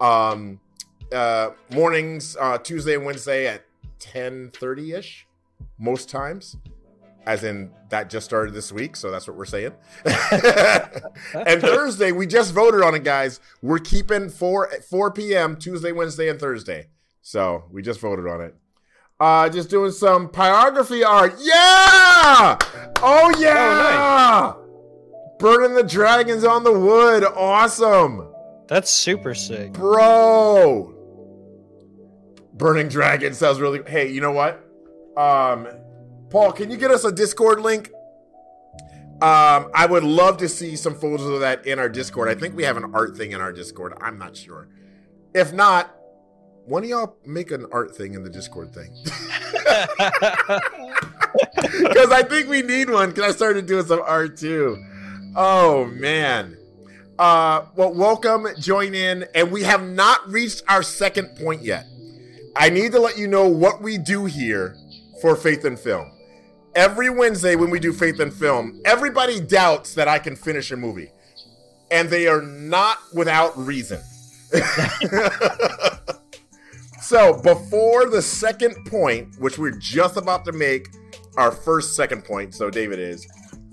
Mornings, Tuesday and Wednesday at 10:30-ish, most times. As in, that just started this week, so that's what we're saying. And Thursday, we just voted on it, guys. We're keeping 4 p.m. Tuesday, Wednesday, and Thursday. So we just voted on it. Just doing some pyrography art. Yeah! Oh, yeah! Oh, nice. Burning the dragons on the wood. Awesome. That's super sick. Bro. Burning dragons sounds really... Hey, you know what? Paul, can you get us a Discord link? I would love to see some photos of that in our Discord. I think we have an art thing in our Discord. I'm not sure. If not, why don't y'all make an art thing in the Discord thing? Because I think we need one, because I started doing some art too. Oh, man. Well, welcome, join in. And we have not reached our second point yet. I need to let you know what we do here for Faith and Film. Every Wednesday when we do Faith and Film, everybody doubts that I can finish a movie. And they are not without reason. So before the second point, which we're just about to make our second point, so David is.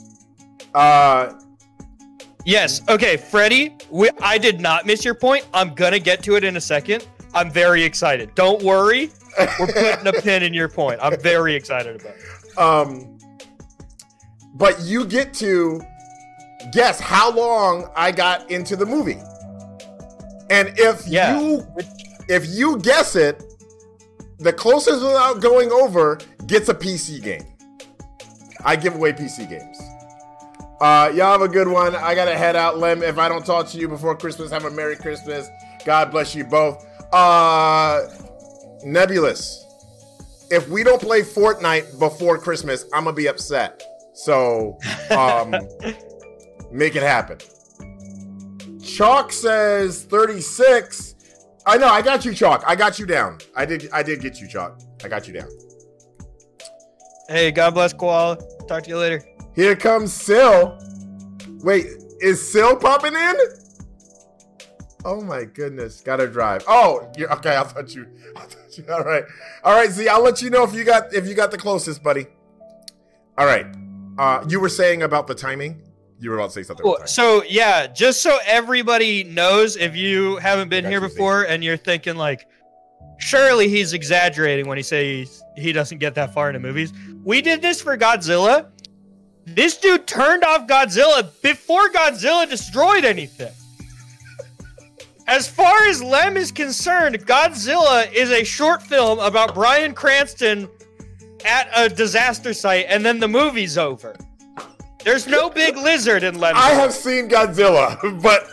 Yes. Okay, Freddie, I did not miss your point. I'm going to get to it in a second. I'm very excited. Don't worry. We're putting a pin in your point. I'm very excited about it. But you get to guess how long I got into the movie. And if you guess it, the closest without going over gets a PC game. I give away PC games. Y'all have a good one. I gotta head out, Lem. If I don't talk to you before Christmas, have a Merry Christmas. God bless you both. Nebulous. If we don't play Fortnite before Christmas, I'm gonna be upset. So, make it happen. Chalk says 36. I know, I got you, Chalk. I got you down. I did get you, Chalk. I got you down. Hey, God bless Koala. Talk to you later. Here comes Sil. Wait, is Sil popping in? Oh my goodness, gotta drive. Oh, okay. I thought you. All right. Z, I'll let you know if you got the closest, buddy. All right. You were saying about the timing. You were about to say something. Cool. So yeah, just so everybody knows, if you haven't been here before and you're thinking like, surely he's exaggerating when he says he doesn't get that far into movies. We did this for Godzilla. This dude turned off Godzilla before Godzilla destroyed anything. as far as Lem is concerned, Godzilla is a short film about Bryan Cranston at a disaster site, and then the movie's over. There's no big lizard in Lem. I have seen Godzilla, but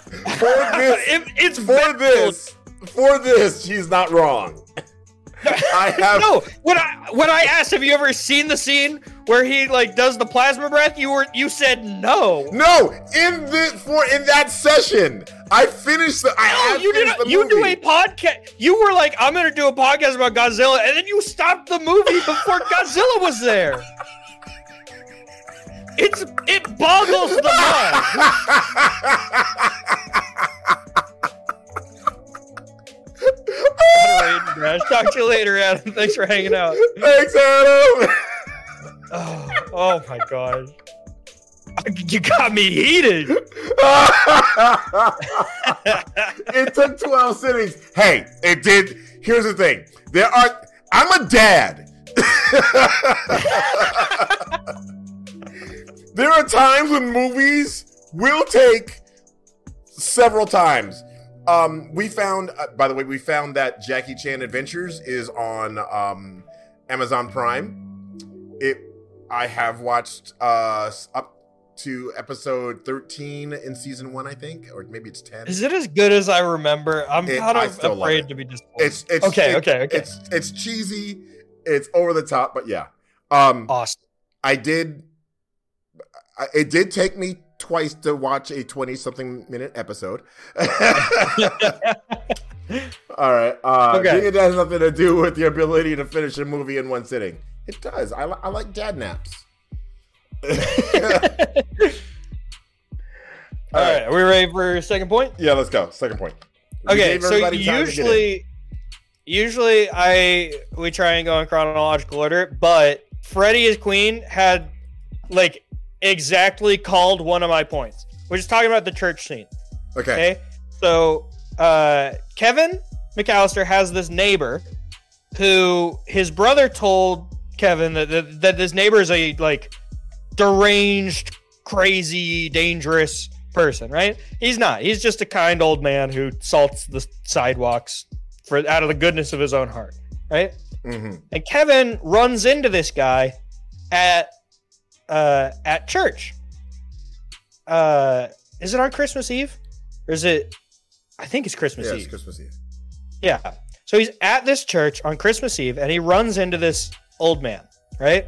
for this, she's not wrong. I have no. When I asked, have you ever seen the scene where he like does the plasma breath? You said no. No, in that session, I finished the. You do a podcast. You were like, I'm gonna do a podcast about Godzilla, and then you stopped the movie before Godzilla was there. It boggles the mind. Talk to you later, Adam. Thanks for hanging out. Thanks, Adam. Oh my god. You got me heated. It took 12 sittings. Hey, it did. Here's the thing. I'm a dad. There are times when movies will take several times. We found that Jackie Chan Adventures is on Amazon Prime. I have watched up to episode 13 in season 1, I think, or maybe it's 10. Is it as good as I remember? I'm kind of afraid to be disappointed. Okay. It's cheesy, it's over the top, but yeah. Awesome. It did take me twice to watch a 20-something minute episode. All right. I think it has nothing to do with your ability to finish a movie in one sitting. It does. I like dad naps. All right. Are we ready for a second point? Yeah, let's go. Second point. Okay, so usually we try and go in chronological order, but Freddy as Queen had like exactly called one of my points. We're just talking about the church scene. Okay. So Kevin McAllister has this neighbor who his brother told Kevin that this neighbor is a like deranged, crazy, dangerous person, right? He's not. He's just a kind old man who salts the sidewalks out of the goodness of his own heart, right? Mm-hmm. And Kevin runs into this guy at church. Is it on Christmas Eve? Or is it? I think it's Christmas Eve. Yeah, it's Christmas Eve. Yeah. So he's at this church on Christmas Eve, and he runs into this old man, right?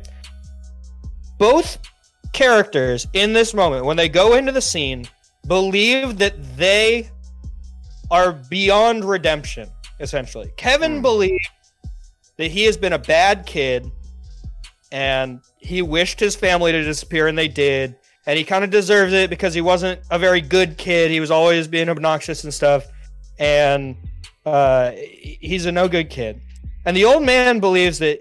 Both characters in this moment, when they go into the scene, believe that they are beyond redemption, essentially. Kevin believes that he has been a bad kid, and he wished his family to disappear, and they did. And he kind of deserves it because he wasn't a very good kid. He was always being obnoxious and stuff. And he's a no good kid. And the old man believes that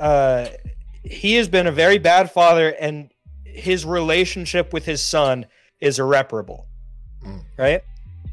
he has been a very bad father, and his relationship with his son is irreparable. Right?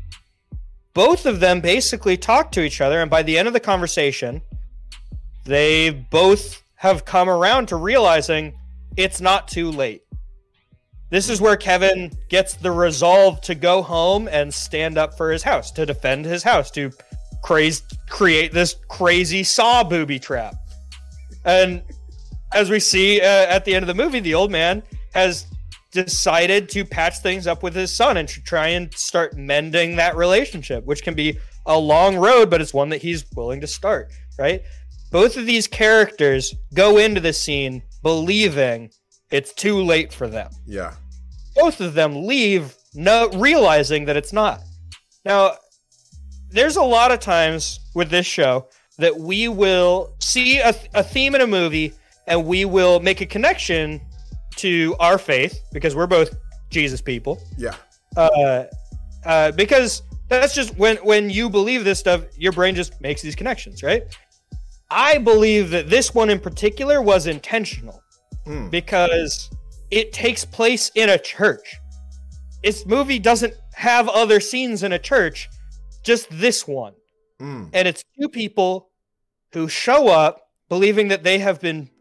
Both of them basically talk to each other, and by the end of the conversation, they both have come around to realizing it's not too late. This is where Kevin gets the resolve to go home and stand up for his house, to defend his house, to create this crazy Saw booby trap. And as we see at the end of the movie, the old man has decided to patch things up with his son and to try and start mending that relationship, which can be a long road, but it's one that he's willing to start, right? Both of these characters go into the scene believing it's too late for them. Yeah. Both of them leave realizing that it's not. Now, there's a lot of times with this show that we will see a theme in a movie and we will make a connection to our faith because we're both Jesus people. Yeah. Because that's just when you believe this stuff, your brain just makes these connections, right? I believe that this one in particular was intentional because it takes place in a church. This movie doesn't have other scenes in a church, just this one. And it's two people who show up believing that they have been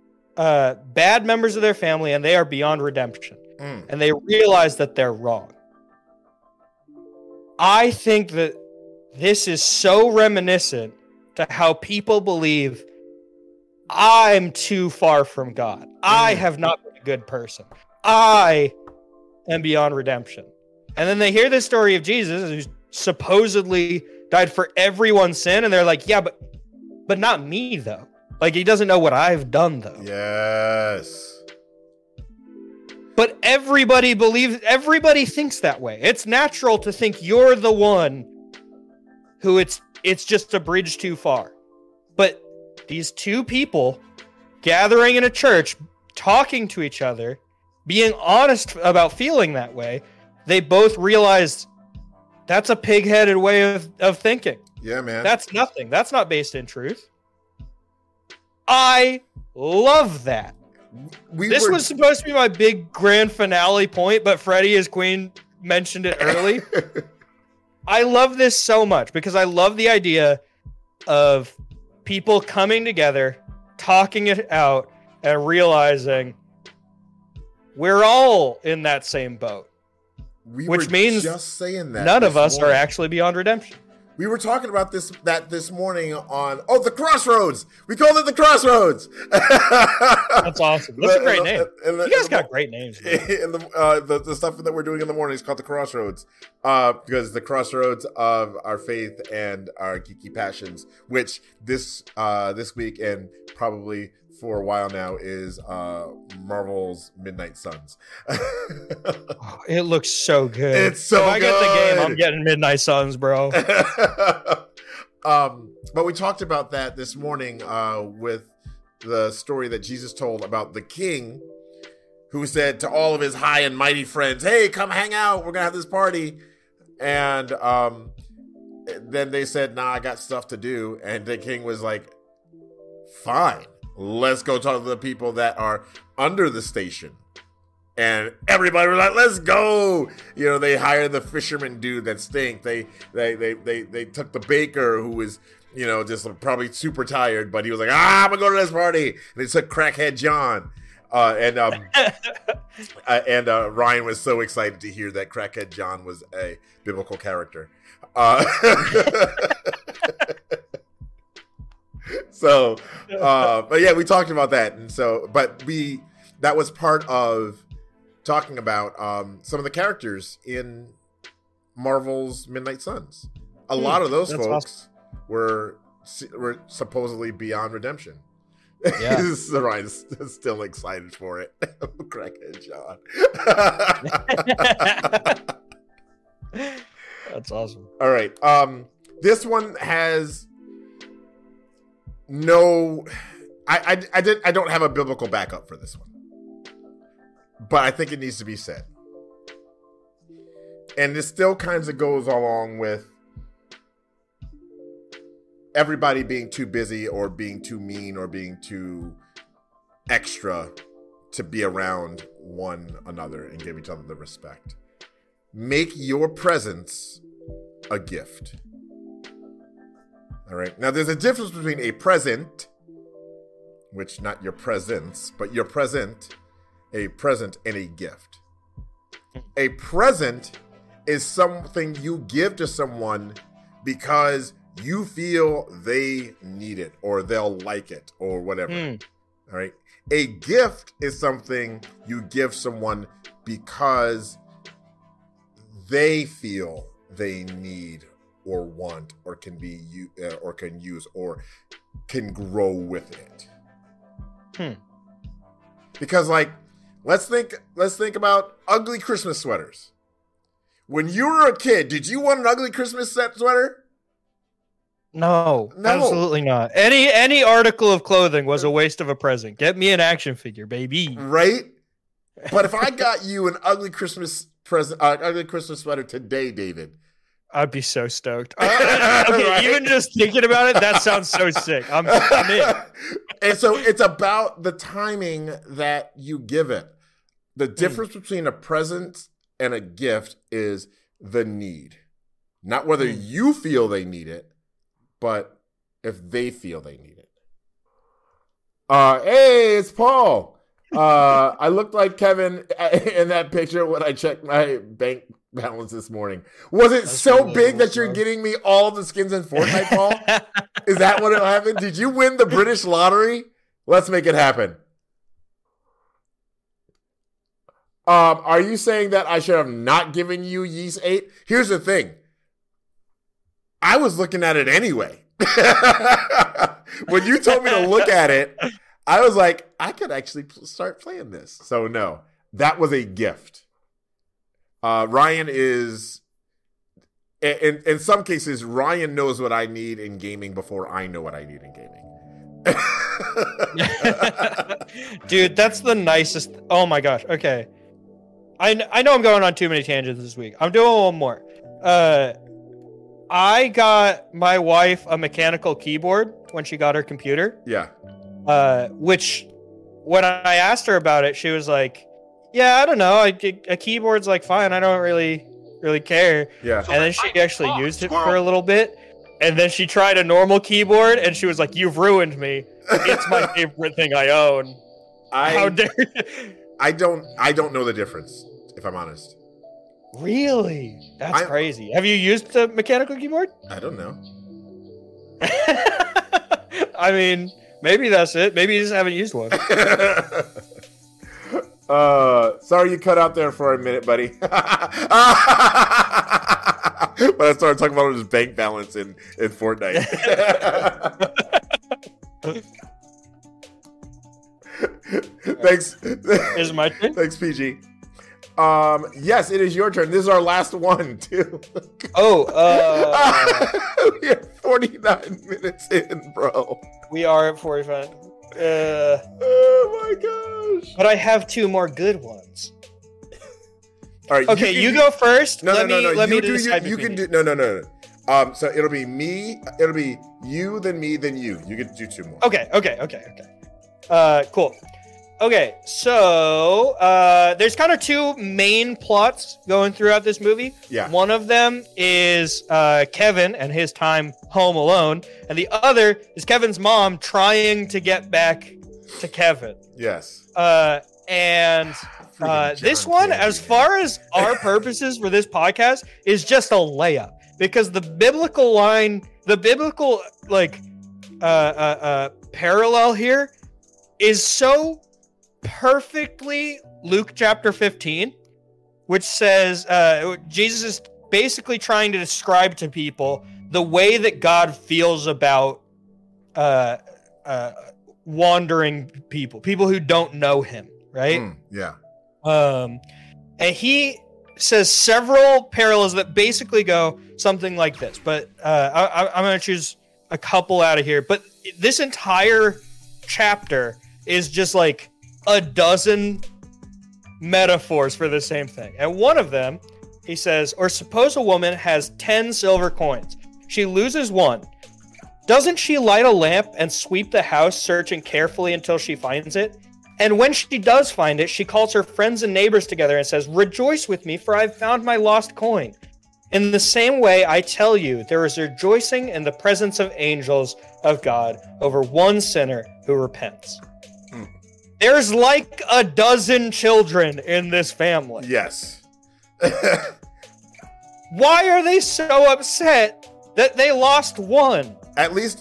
bad members of their family and they are beyond redemption. And they realize that they're wrong. I think that this is so reminiscent to how people believe I'm too far from God. I have not been a good person. I am beyond redemption. And then they hear this story of Jesus, who supposedly died for everyone's sin, and they're like, yeah, but not me, though. Like, he doesn't know what I've done, though. Yes. But everybody thinks that way. It's natural to think you're the one who it's just a bridge too far. But these two people gathering in a church, talking to each other, being honest about feeling that way, they both realized that's a pig-headed way of thinking. Yeah, man. That's nothing. That's not based in truth. I love that. This was supposed to be my big grand finale point, but Freddie as Queen mentioned it early. I love this so much because I love the idea of people coming together, talking it out, and realizing we're all in that same boat. Which means just saying that none of us are actually beyond redemption. We were talking about this morning on the Crossroads. We called it the Crossroads. That's awesome. That's a great name. You guys got great names. And the stuff that we're doing in the morning is called the Crossroads, because the crossroads of our faith and our geeky passions, which this week and probably for a while now is Marvel's Midnight Suns. It looks so good. It's so good. If I get the game, I'm getting Midnight Suns, bro. But we talked about that this morning with the story that Jesus told about the king who said to all of his high and mighty friends, hey, come hang out. We're going to have this party. And then they said, nah, I got stuff to do. And the king was like, fine. Let's go talk to the people that are under the station. And everybody was like, let's go. You know, they hired the fisherman dude that stink. They took the baker who was, you know, just probably super tired, but he was like, I'm going to go to this party. And they took crackhead John. And Ryan was so excited to hear that crackhead John was a biblical character. So, but yeah, we talked about that. And so, but that was part of talking about some of the characters in Marvel's Midnight Suns. A lot of those folks were supposedly beyond redemption. Yeah. So Ryan's still excited for it. Crackhead John. That's awesome. All right. This one has no, I don't have a biblical backup for this one, but I think it needs to be said. And this still kind of goes along with everybody being too busy or being too mean or being too extra to be around one another and give each other the respect. Make your presence a gift. All right. Now, there's a difference between a present, which not your presence, but your present, a present and a gift. A present is something you give to someone because you feel they need it or they'll like it or whatever. All right. A gift is something you give someone because they feel they need or want or can be or can use or can grow with it. Because like let's think about ugly Christmas sweaters. When you were a kid, did you want an ugly Christmas sweater? No, absolutely not. Any article of clothing was a waste of a present. Get me an action figure, baby. Right? But if I got you an ugly Christmas sweater today, David, I'd be so stoked. Okay, right? Even just thinking about it, that sounds so sick. I'm in. And so it's about the timing that you give it. The difference between a present and a gift is the need. Not whether you feel they need it, but if they feel they need it. Hey, it's Paul. I looked like Kevin in that picture when I checked my bank balance this morning. Was it so big that you're getting me all the skins in Fortnite, Paul? Is that what happened? Did you win the British lottery? Let's make it happen. Are you saying that I should have not given you Ys 8? Here's the thing. I was looking at it anyway. When you told me to look at it, I was like, I could actually start playing this. So no, that was a gift. Ryan is, in some cases, Ryan knows what I need in gaming before I know what I need in gaming. Dude, that's the nicest. Oh my gosh. Okay. I know I'm going on too many tangents this week. I'm doing one more. I got my wife a mechanical keyboard when she got her computer. Yeah. Which, when I asked her about it, she was like, yeah, I don't know. A keyboard's like fine. I don't really care. Yeah. And then she actually used it for a little bit. And then she tried a normal keyboard and she was like, you've ruined me. It's my favorite thing I own. How dare you? I don't know the difference, if I'm honest. Really? That's crazy. Have you used a mechanical keyboard? I don't know. I mean, maybe that's it. Maybe you just haven't used one. Sorry you cut out there for a minute, buddy. But I started talking about his bank balance in Fortnite. Thanks. Is it my turn? Thanks, PG. Yes, it is your turn. This is our last one, too. We are 49 minutes in, bro. We are at 45. Oh my gosh. But I have two more good ones. All right. Okay, you go first. No. Let me decide. You can do. No. So it'll be me. It'll be you, then me, then you. You get to do two more. Okay. Cool. Okay, so there's kind of two main plots going throughout this movie. Yeah. One of them is Kevin and his time home alone, and the other is Kevin's mom trying to get back to Kevin. Yes. And this one, as far as our purposes for this podcast, is just a layup because the biblical parallel here is so perfectly Luke chapter 15, which says Jesus is basically trying to describe to people the way that God feels about wandering people who don't know him, right? Yeah. And he says several parallels that basically go something like this, but I'm going to choose a couple out of here. But this entire chapter is just like a dozen metaphors for the same thing. And one of them, he says, or suppose a woman has 10 silver coins. She loses one. Doesn't she light a lamp and sweep the house, searching carefully until she finds it? And when she does find it, she calls her friends and neighbors together and says, rejoice with me, for I've found my lost coin. In the same way, I tell you, there is rejoicing in the presence of angels of God over one sinner who repents. There's like a dozen children in this family. Yes. Why are they so upset that they lost one? At least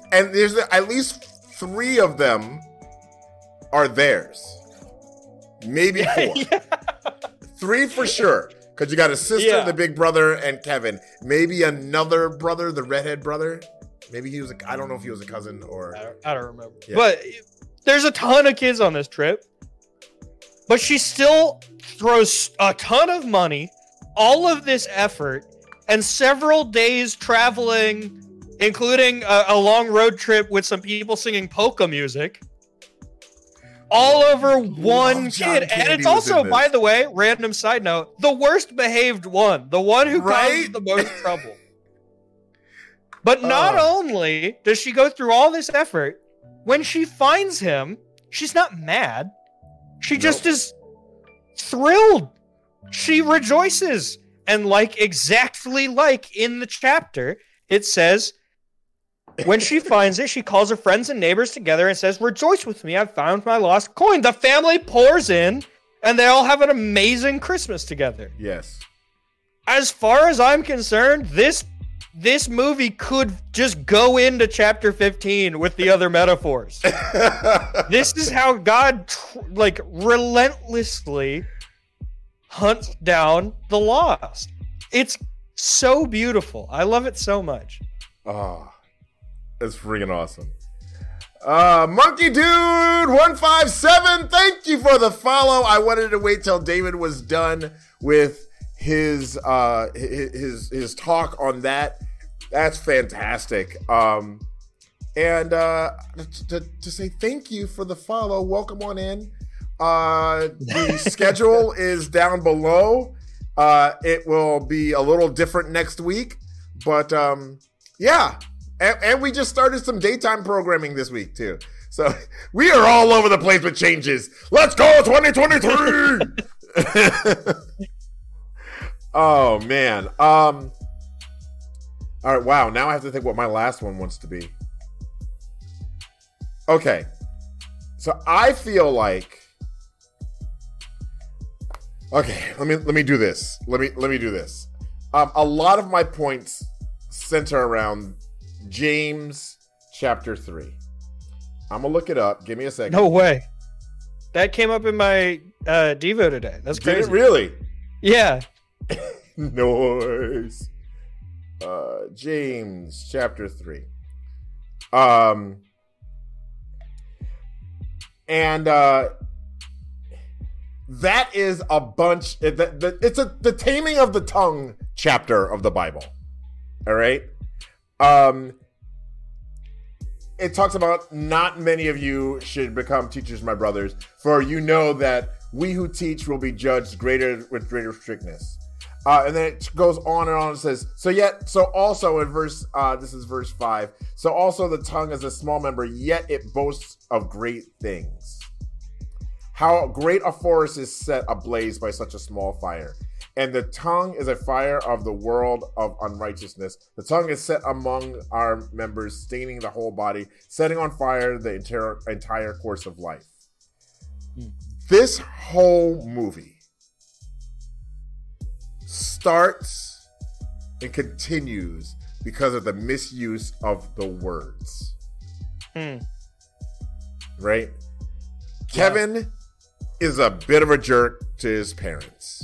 3 of them are theirs. Maybe 4. Yeah. 3 for sure. Because you got a sister, the big brother, and Kevin. Maybe another brother, the redhead brother. Maybe he was I don't know if he was a cousin or... I don't remember. Yeah. But there's a ton of kids on this trip. But she still throws a ton of money, all of this effort, and several days traveling, including a long road trip with some people singing polka music, all over one kid. And it's also, by the way, random side note, the worst behaved one, the one who caused the most trouble. But not only does she go through all this effort, when she finds him, she's not mad. She just is thrilled. She rejoices. And exactly like in the chapter, it says, when she finds it, she calls her friends and neighbors together and says, rejoice with me, I've found my lost coin. The family pours in, and they all have an amazing Christmas together. Yes. as far as I'm concerned, this movie could just go into chapter 15 with the other metaphors. This is how God relentlessly hunts down the lost. It's so beautiful. I love it so much. Oh, it's freaking awesome. Monkey Dude 157, thank you for the follow. I wanted to wait till David was done with his talk on that. That's fantastic. And to say thank you for the follow. Welcome on in. The schedule is down below. It will be a little different next week, but yeah. And we just started some daytime programming this week too. So we are all over the place with changes. Let's go 2023. Oh man. All right. Wow. Now I have to think what my last one wants to be. Okay. So I feel like. Okay. Let me do this. Let me do this. A lot of my points center around James chapter 3. I'm gonna look it up. Give me a second. No way. That came up in my Devo today. That's crazy. Did it really? Yeah. Noise. James chapter 3. That is a bunch. It's the taming of the tongue chapter of the Bible. All right. It talks about not many of you should become teachers, my brothers, for you know that we who teach will be judged with greater strictness. And then it goes on and on and says, so also in this is verse 5. So also the tongue is a small member, yet it boasts of great things. How great a forest is set ablaze by such a small fire. And the tongue is a fire of the world of unrighteousness. The tongue is set among our members, staining the whole body, setting on fire the entire course of life. This whole movie starts and continues because of the misuse of the words. Right? Yeah. Kevin is a bit of a jerk to his parents.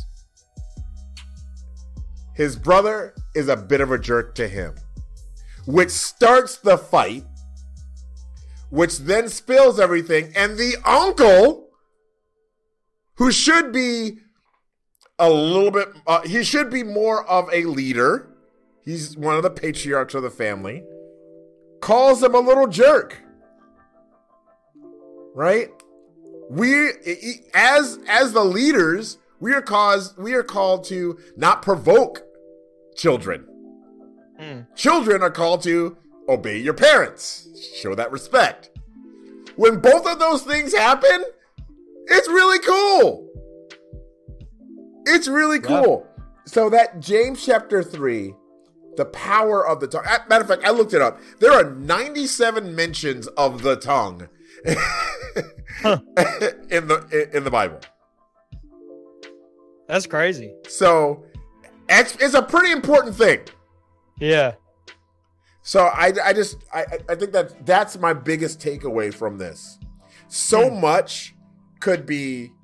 His brother is a bit of a jerk to him, which starts the fight, which then spills everything. And the uncle, who should be a little bit, he should be more of a leader. He's one of the patriarchs of the family, calls him a little jerk. Right? As the leaders, we are called to not provoke children. Children are called to obey your parents. Show that respect. When both of those things happen, it's really cool. It's really cool. Yeah. So that James chapter 3, the power of the tongue. Matter of fact, I looked it up. There are 97 mentions of the tongue in the Bible. That's crazy. So it's a pretty important thing. Yeah. So I think that's my biggest takeaway from this. So much could be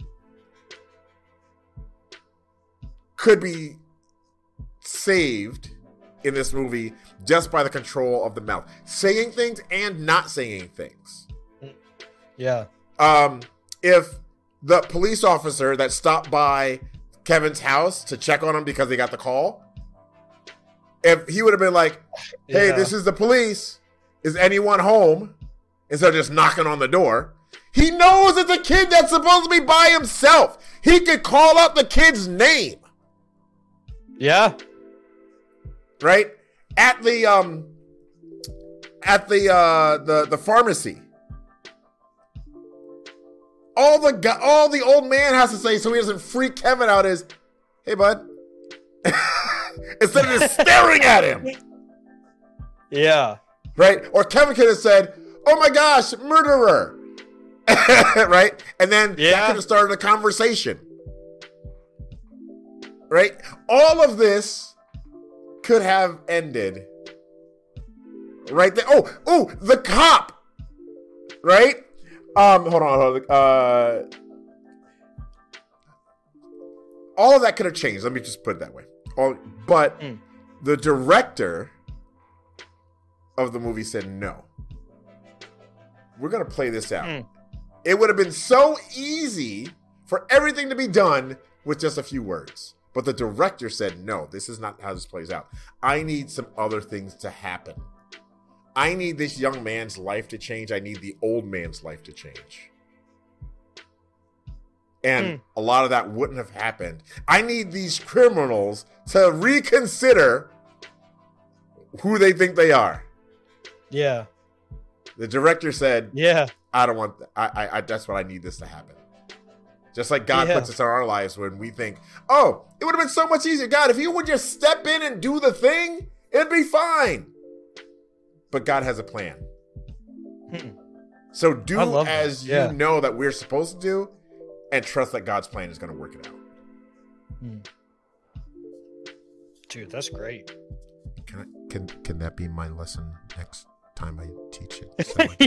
saved in this movie just by the control of the mouth. Saying things and not saying things. Yeah. If the police officer that stopped by Kevin's house to check on him because he got the call, if he would have been like, hey, this is the police. Is anyone home? Instead of just knocking on the door. He knows it's a kid that's supposed to be by himself. He could call out the kid's name. Yeah. Right? At the pharmacy. All the old man has to say so he doesn't freak Kevin out is, hey, bud. Instead of just staring at him. Yeah. Right? Or Kevin could have said, oh my gosh, murderer. Right? And then that could have started a conversation. right? All of this could have ended right there. Oh, the cop, right? Hold on. All of that could have changed. Let me just put it that way. But the director of the movie said, no, we're going to play this out. It would have been so easy for everything to be done with just a few words. But the director said, no, this is not how this plays out. I need some other things to happen. I need this young man's life to change. I need the old man's life to change. And a lot of that wouldn't have happened. I need these criminals to reconsider who they think they are. Yeah. The director said, yeah, I don't want I that's what I need this to happen. Just like God puts us in our lives when we think, oh, it would have been so much easier. God, if you would just step in and do the thing, it'd be fine. But God has a plan. So do as you know that we're supposed to do, and trust that God's plan is going to work it out. Dude, that's great. Can that be my lesson next time I teach it?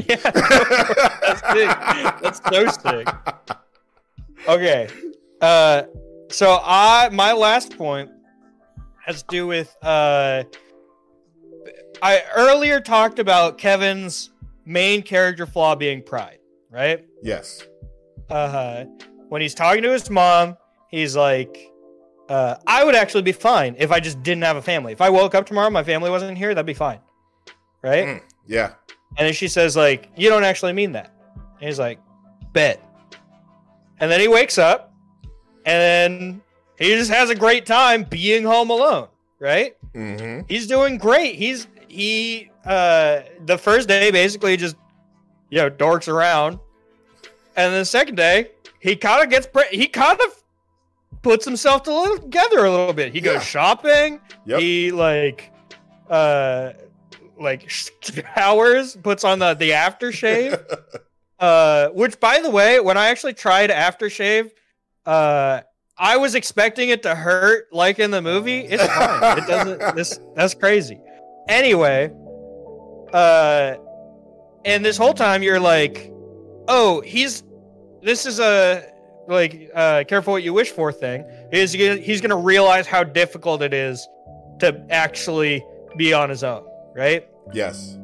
Yeah, that's so sick. Okay, so my last point has to do with I earlier talked about Kevin's main character flaw being pride, right? Yes. When he's talking to his mom, he's like, I would actually be fine if I just didn't have a family. If I woke up tomorrow, my family wasn't here, that'd be fine. Right? Yeah. And then she says, like, you don't actually mean that. And he's like, bet. And then he wakes up, and then he just has a great time being home alone, right? Mm-hmm. He's doing great. He the first day basically just, dorks around. And the second day, he kind of puts himself together a little bit. He goes shopping. Yep. He showers, puts on the aftershave. Which, by the way, when I actually tried aftershave, I was expecting it to hurt like in the movie. It's fine. It doesn't. That's crazy. Anyway, and this whole time you're like, oh, this is a careful what you wish for thing. He's gonna realize how difficult it is to actually be on his own, right? Yes.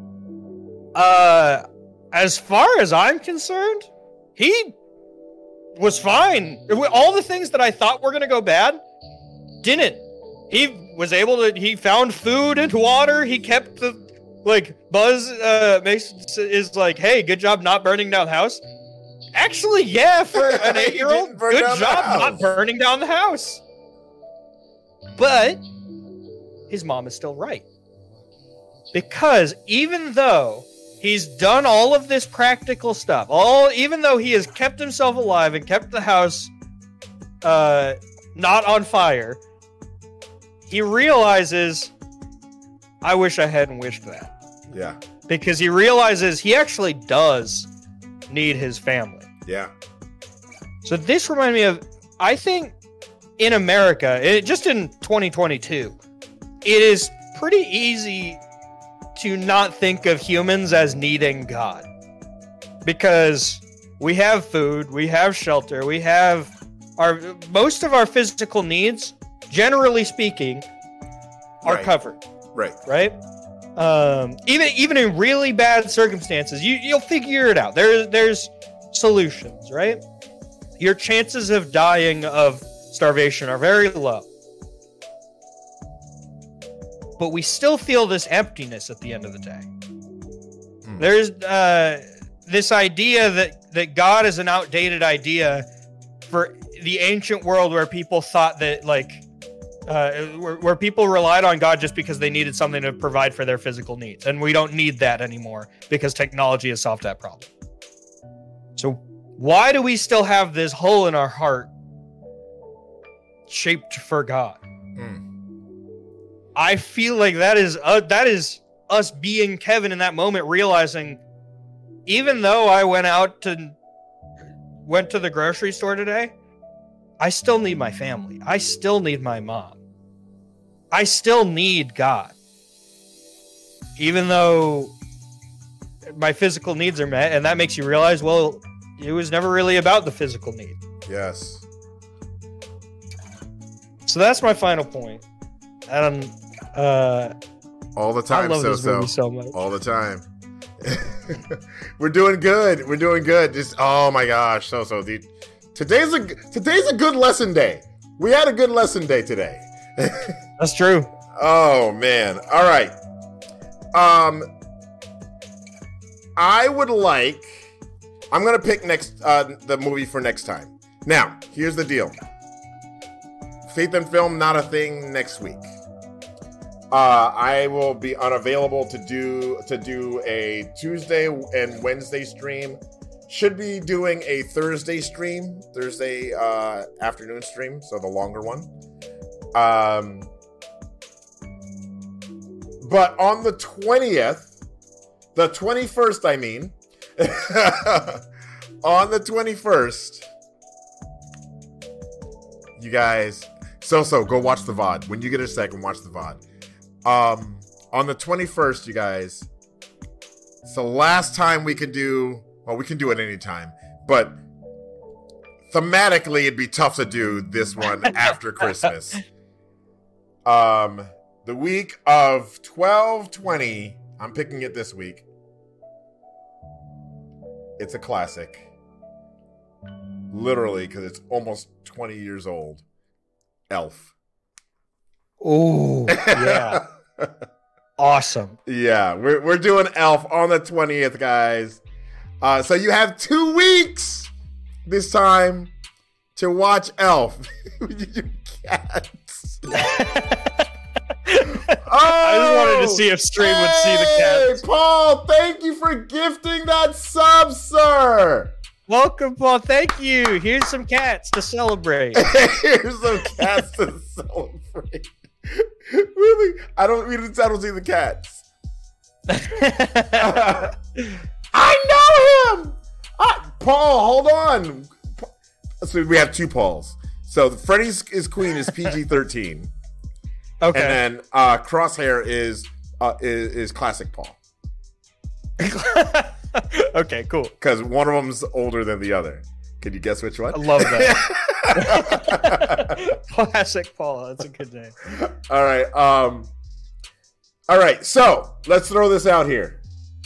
As far as I'm concerned, he was fine. All the things that I thought were gonna go bad didn't. He was able to. He found food and water. He kept the Buzz is like, hey, good job not burning down the house. Actually, yeah, for an 8-year-old, good job not burning down the house. But his mom is still right. Because even though he's done all of this practical stuff, even though he has kept himself alive and kept the house not on fire, he realizes, I wish I hadn't wished that. Yeah. Because he realizes he actually does need his family. Yeah. So this reminded me of, I think in America, just in 2022, it is pretty easy to not think of humans as needing God. Because we have food, we have shelter, we have most of our physical needs, generally speaking, are covered. Right? Even in really bad circumstances, you'll figure it out. There's solutions, right? Your chances of dying of starvation are very low. But we still feel this emptiness at the end of the day. There's this idea that God is an outdated idea for the ancient world where people thought that where people relied on God just because they needed something to provide for their physical needs. And we don't need that anymore because technology has solved that problem. So why do we still have this hole in our heart shaped for God? I feel like that is us being Kevin in that moment, realizing even though I went to the grocery store today, I still need my family. I still need my mom. I still need God. Even though my physical needs are met, and that makes you realize, well, it was never really about the physical need. Yes. So that's my final point. And all the time, I love this movie so much. All the time. We're doing good. We're doing good. Just oh my gosh, dude. Today's a good lesson day. We had a good lesson day today. That's true. Oh man. All right. I'm gonna pick the movie for next time. Now, here's the deal. Faith and Film, not a thing next week. I will be unavailable to do a Tuesday and Wednesday stream. Should be doing a Thursday afternoon stream, so the longer one. But on the 21st, I mean, on the 21st, you guys, so go watch the VOD. When you get a second, watch the VOD. On the 21st, you guys, it's the last time we can do, well, we can do it anytime, but thematically, it'd be tough to do this one after Christmas. The week of 12/20, I'm picking it this week. It's a classic. Literally, because it's almost 20 years old. Elf. Oh, yeah. Awesome. Yeah, we're doing Elf on the 20th, guys. So you have 2 weeks this time to watch Elf. Cats. I just wanted to see if Stream would see the cats. Paul, thank you for gifting that sub, sir. Welcome, Paul. Thank you. Here's some cats to celebrate. Here's some cats to celebrate. Really? I don't see the cats. I know him. Paul, hold on. So we have 2 Pauls. So Freddy's Queen is PG-13. Okay. And then Crosshair is classic Paul. Okay, cool. Because one of them's older than the other. Can you guess which one? I love that. Classic Paul. That's a good name. All right. All right. So let's throw this out here.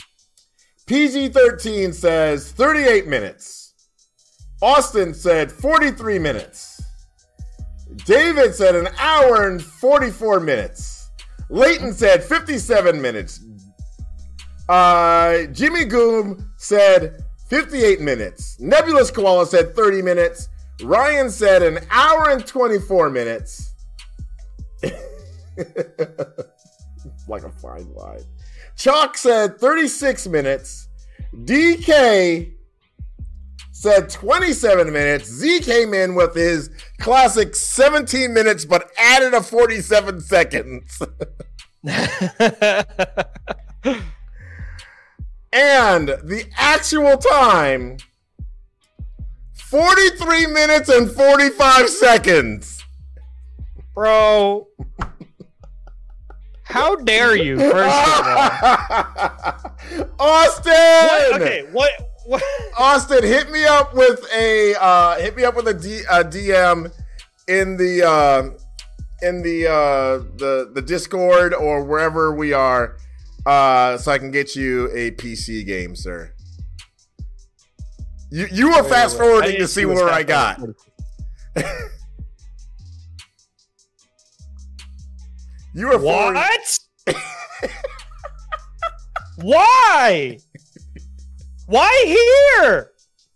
PG-13 says 38 minutes. Austin said 43 minutes. David said an hour and 44 minutes. Leighton said 57 minutes. Jimmy Goom said 58 minutes. Nebulous Koala said 30 minutes. Ryan said an hour and 24 minutes. Like a fine line. Chalk said 36 minutes. DK said 27 minutes. Z came in with his classic 17 minutes, but added a 47 seconds. And the actual time, 43 minutes and 45 seconds. Bro. How dare you, first of all? Austin! What? Okay, what? Austin, hit me up with a DM in the Discord or wherever we are, so I can get you a PC game, sir. You were fast forwarding to see where I got. You were what? Why? Why here?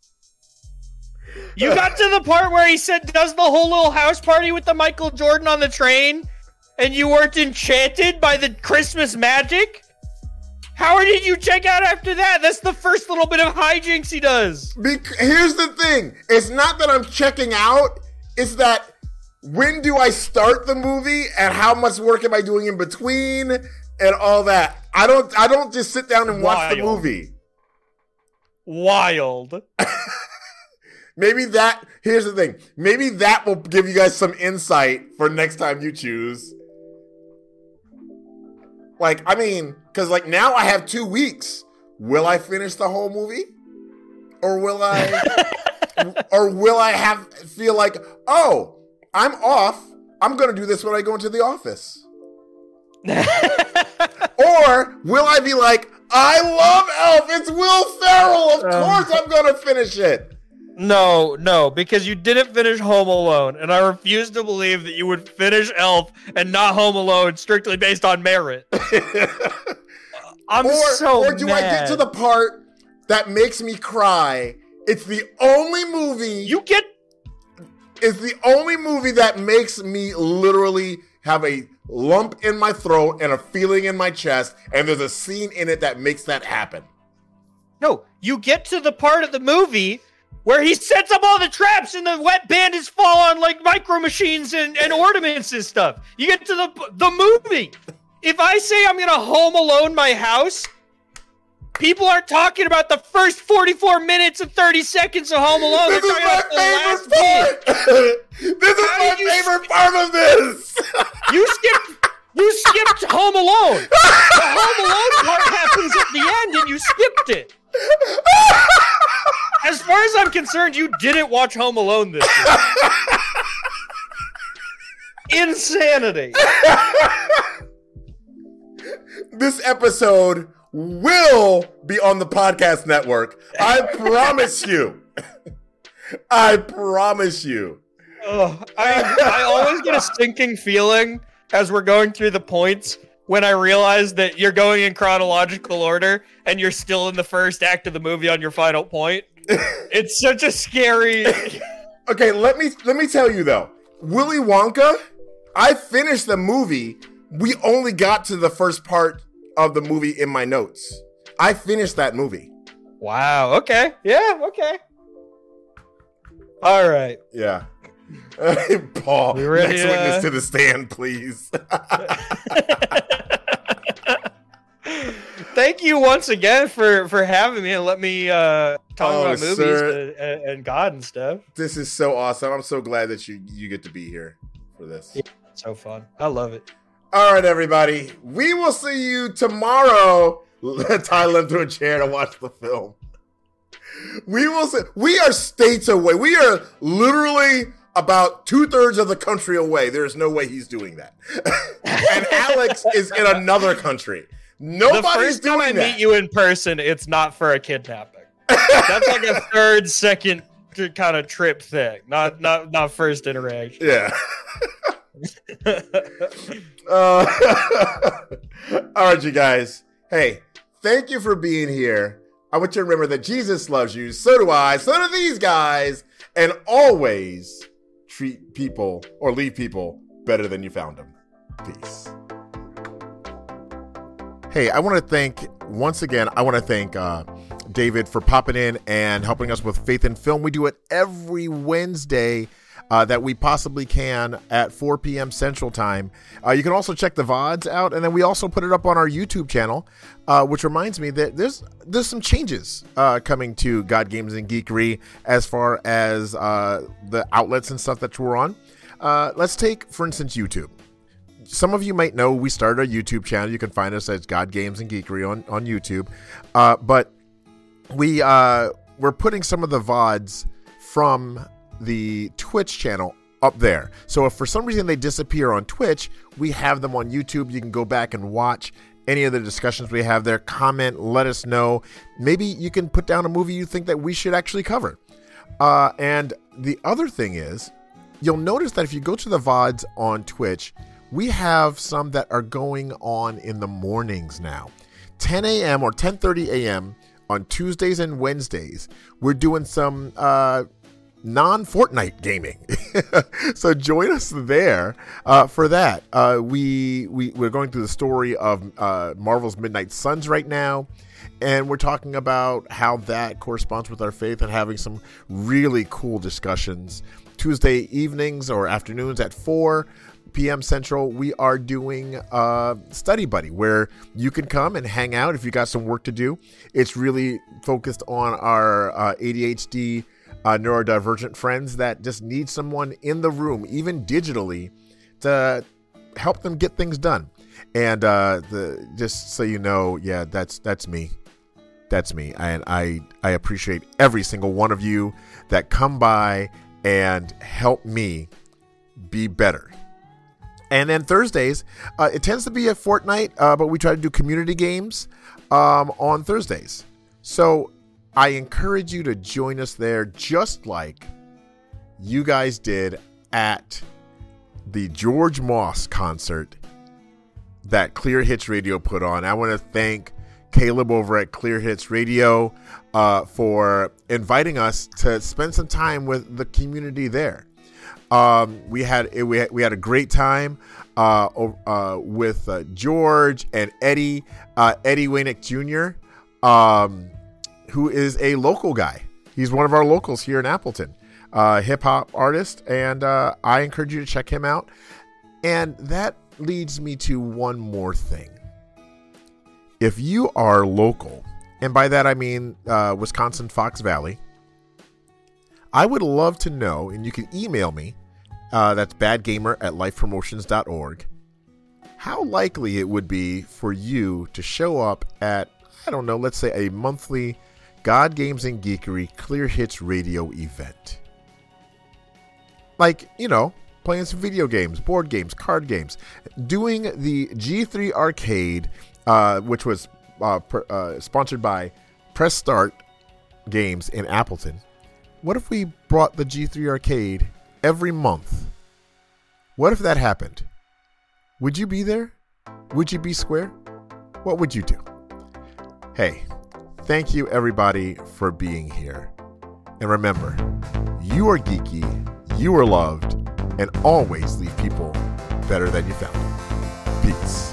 You got to the part where he said, does the whole little house party with the Michael Jordan on the train, and you weren't enchanted by the Christmas magic? How did you check out after that? That's the first little bit of hijinks he does. Here's the thing. It's not that I'm checking out. It's that when do I start the movie and how much work am I doing in between and all that. I don't just sit down and watch the movie. Wild. Here's the thing. Maybe that will give you guys some insight for next time you choose. Like, I mean, because like now I have 2 weeks. Will I finish the whole movie? Or will I feel like, oh, I'm off. I'm going to do this when I go into the office. Or will I be like, I love Elf. It's Will Ferrell. Of course I'm going to finish it. No, because you didn't finish Home Alone, and I refuse to believe that you would finish Elf and not Home Alone strictly based on merit. Or do I get to the part that makes me cry? It's the only movie It's the only movie that makes me literally have a lump in my throat and a feeling in my chest, and there's a scene in it that makes that happen. No, you get to the part of the movie where he sets up all the traps and the wet bandits fall on like micro machines and ornaments and stuff. You get to the movie. If I say I'm going to Home Alone my house, people aren't talking about the first 44 minutes and 30 seconds of Home Alone. This is my favorite part. This is my favorite part of this. You skipped Home Alone. The Home Alone part happens at the end and you skipped it. As far as I'm concerned, you didn't watch Home Alone this year. Insanity. This episode will be on the podcast network. I promise you. I promise you. I always get a stinking feeling as we're going through the points when I realize that you're going in chronological order and you're still in the first act of the movie on your final point. It's such a scary... Okay, let me tell you though. Willy Wonka, I finished the movie. We only got to the first part of the movie in my notes. I finished that movie. Wow, okay. Yeah, okay. All right. Yeah. Paul, next witness to the stand, please. Thank you once again for having me and let me talk about movies and God and stuff. This is so awesome. I'm so glad that you get to be here for this. Yeah, it's so fun. I love it. All right, everybody. We will see you tomorrow. Tie them to a chair to watch the film. We will see. We are states away. We are literally about 2/3 of the country away. There is no way he's doing that. And Alex is in another country. Nobody's doing that. The first time I meet you in person, it's not for a kidnapping. That's like a third, second kind of trip thing. Not first interaction. Yeah. All right, you guys. Hey, thank you for being here. I want you to remember that Jesus loves you. So do I. So do these guys. And always treat people or leave people better than you found them. Peace. Hey, I want to thank David for popping in and helping us with Faith in Film. We do it every Wednesday that we possibly can at 4 p.m. Central Time. You can also check the VODs out, and then we also put it up on our YouTube channel, which reminds me that there's some changes coming to God Games and Geekery as far as the outlets and stuff that we're on. Let's take, for instance, YouTube. Some of you might know we started a YouTube channel. You can find us as God Games and Geekery on YouTube. But we're putting some of the VODs from the Twitch channel up there. So if for some reason they disappear on Twitch, we have them on YouTube. You can go back and watch any of the discussions we have there. Comment, let us know. Maybe you can put down a movie you think that we should actually cover. And the other thing is, you'll notice that if you go to the VODs on Twitch, we have some that are going on in the mornings now. 10 a.m. or 10:30 a.m. on Tuesdays and Wednesdays, we're doing some non-Fortnite gaming. So join us there for that. We're going through the story of Marvel's Midnight Suns right now, and we're talking about how that corresponds with our faith and having some really cool discussions. Tuesday evenings or afternoons at 4 p.m. Central, we are doing Study Buddy, where you can come and hang out if you got some work to do. It's really focused on our ADHD neurodivergent friends that just need someone in the room, even digitally, to help them get things done. And just so you know, yeah, that's me. That's me. And I appreciate every single one of you that come by and help me be better. And then Thursdays, it tends to be a Fortnite, but we try to do community games on Thursdays. So I encourage you to join us there, just like you guys did at the George Moss concert that Clear Hits Radio put on. I want to thank Caleb over at Clear Hits Radio for inviting us to spend some time with the community there. We had a great time with George and Eddie Waynick Jr., who is a local guy. He's one of our locals here in Appleton, hip hop artist, and I encourage you to check him out. And that leads me to one more thing. If you are local, and by that I mean Wisconsin Fox Valley, I would love to know, and you can email me, that's badgamer@lifepromotions.org, how likely it would be for you to show up at, I don't know, let's say a monthly God Games and Geekery Clear Hits Radio event. Like, you know, playing some video games, board games, card games, doing the G3 Arcade, which was sponsored by Press Start Games in Appleton. What if we brought the G3 Arcade every month? What if that happened? Would you be there? Would you be square? What would you do? Hey, thank you everybody for being here. And remember, you are geeky, you are loved, and always leave people better than you found them. Peace.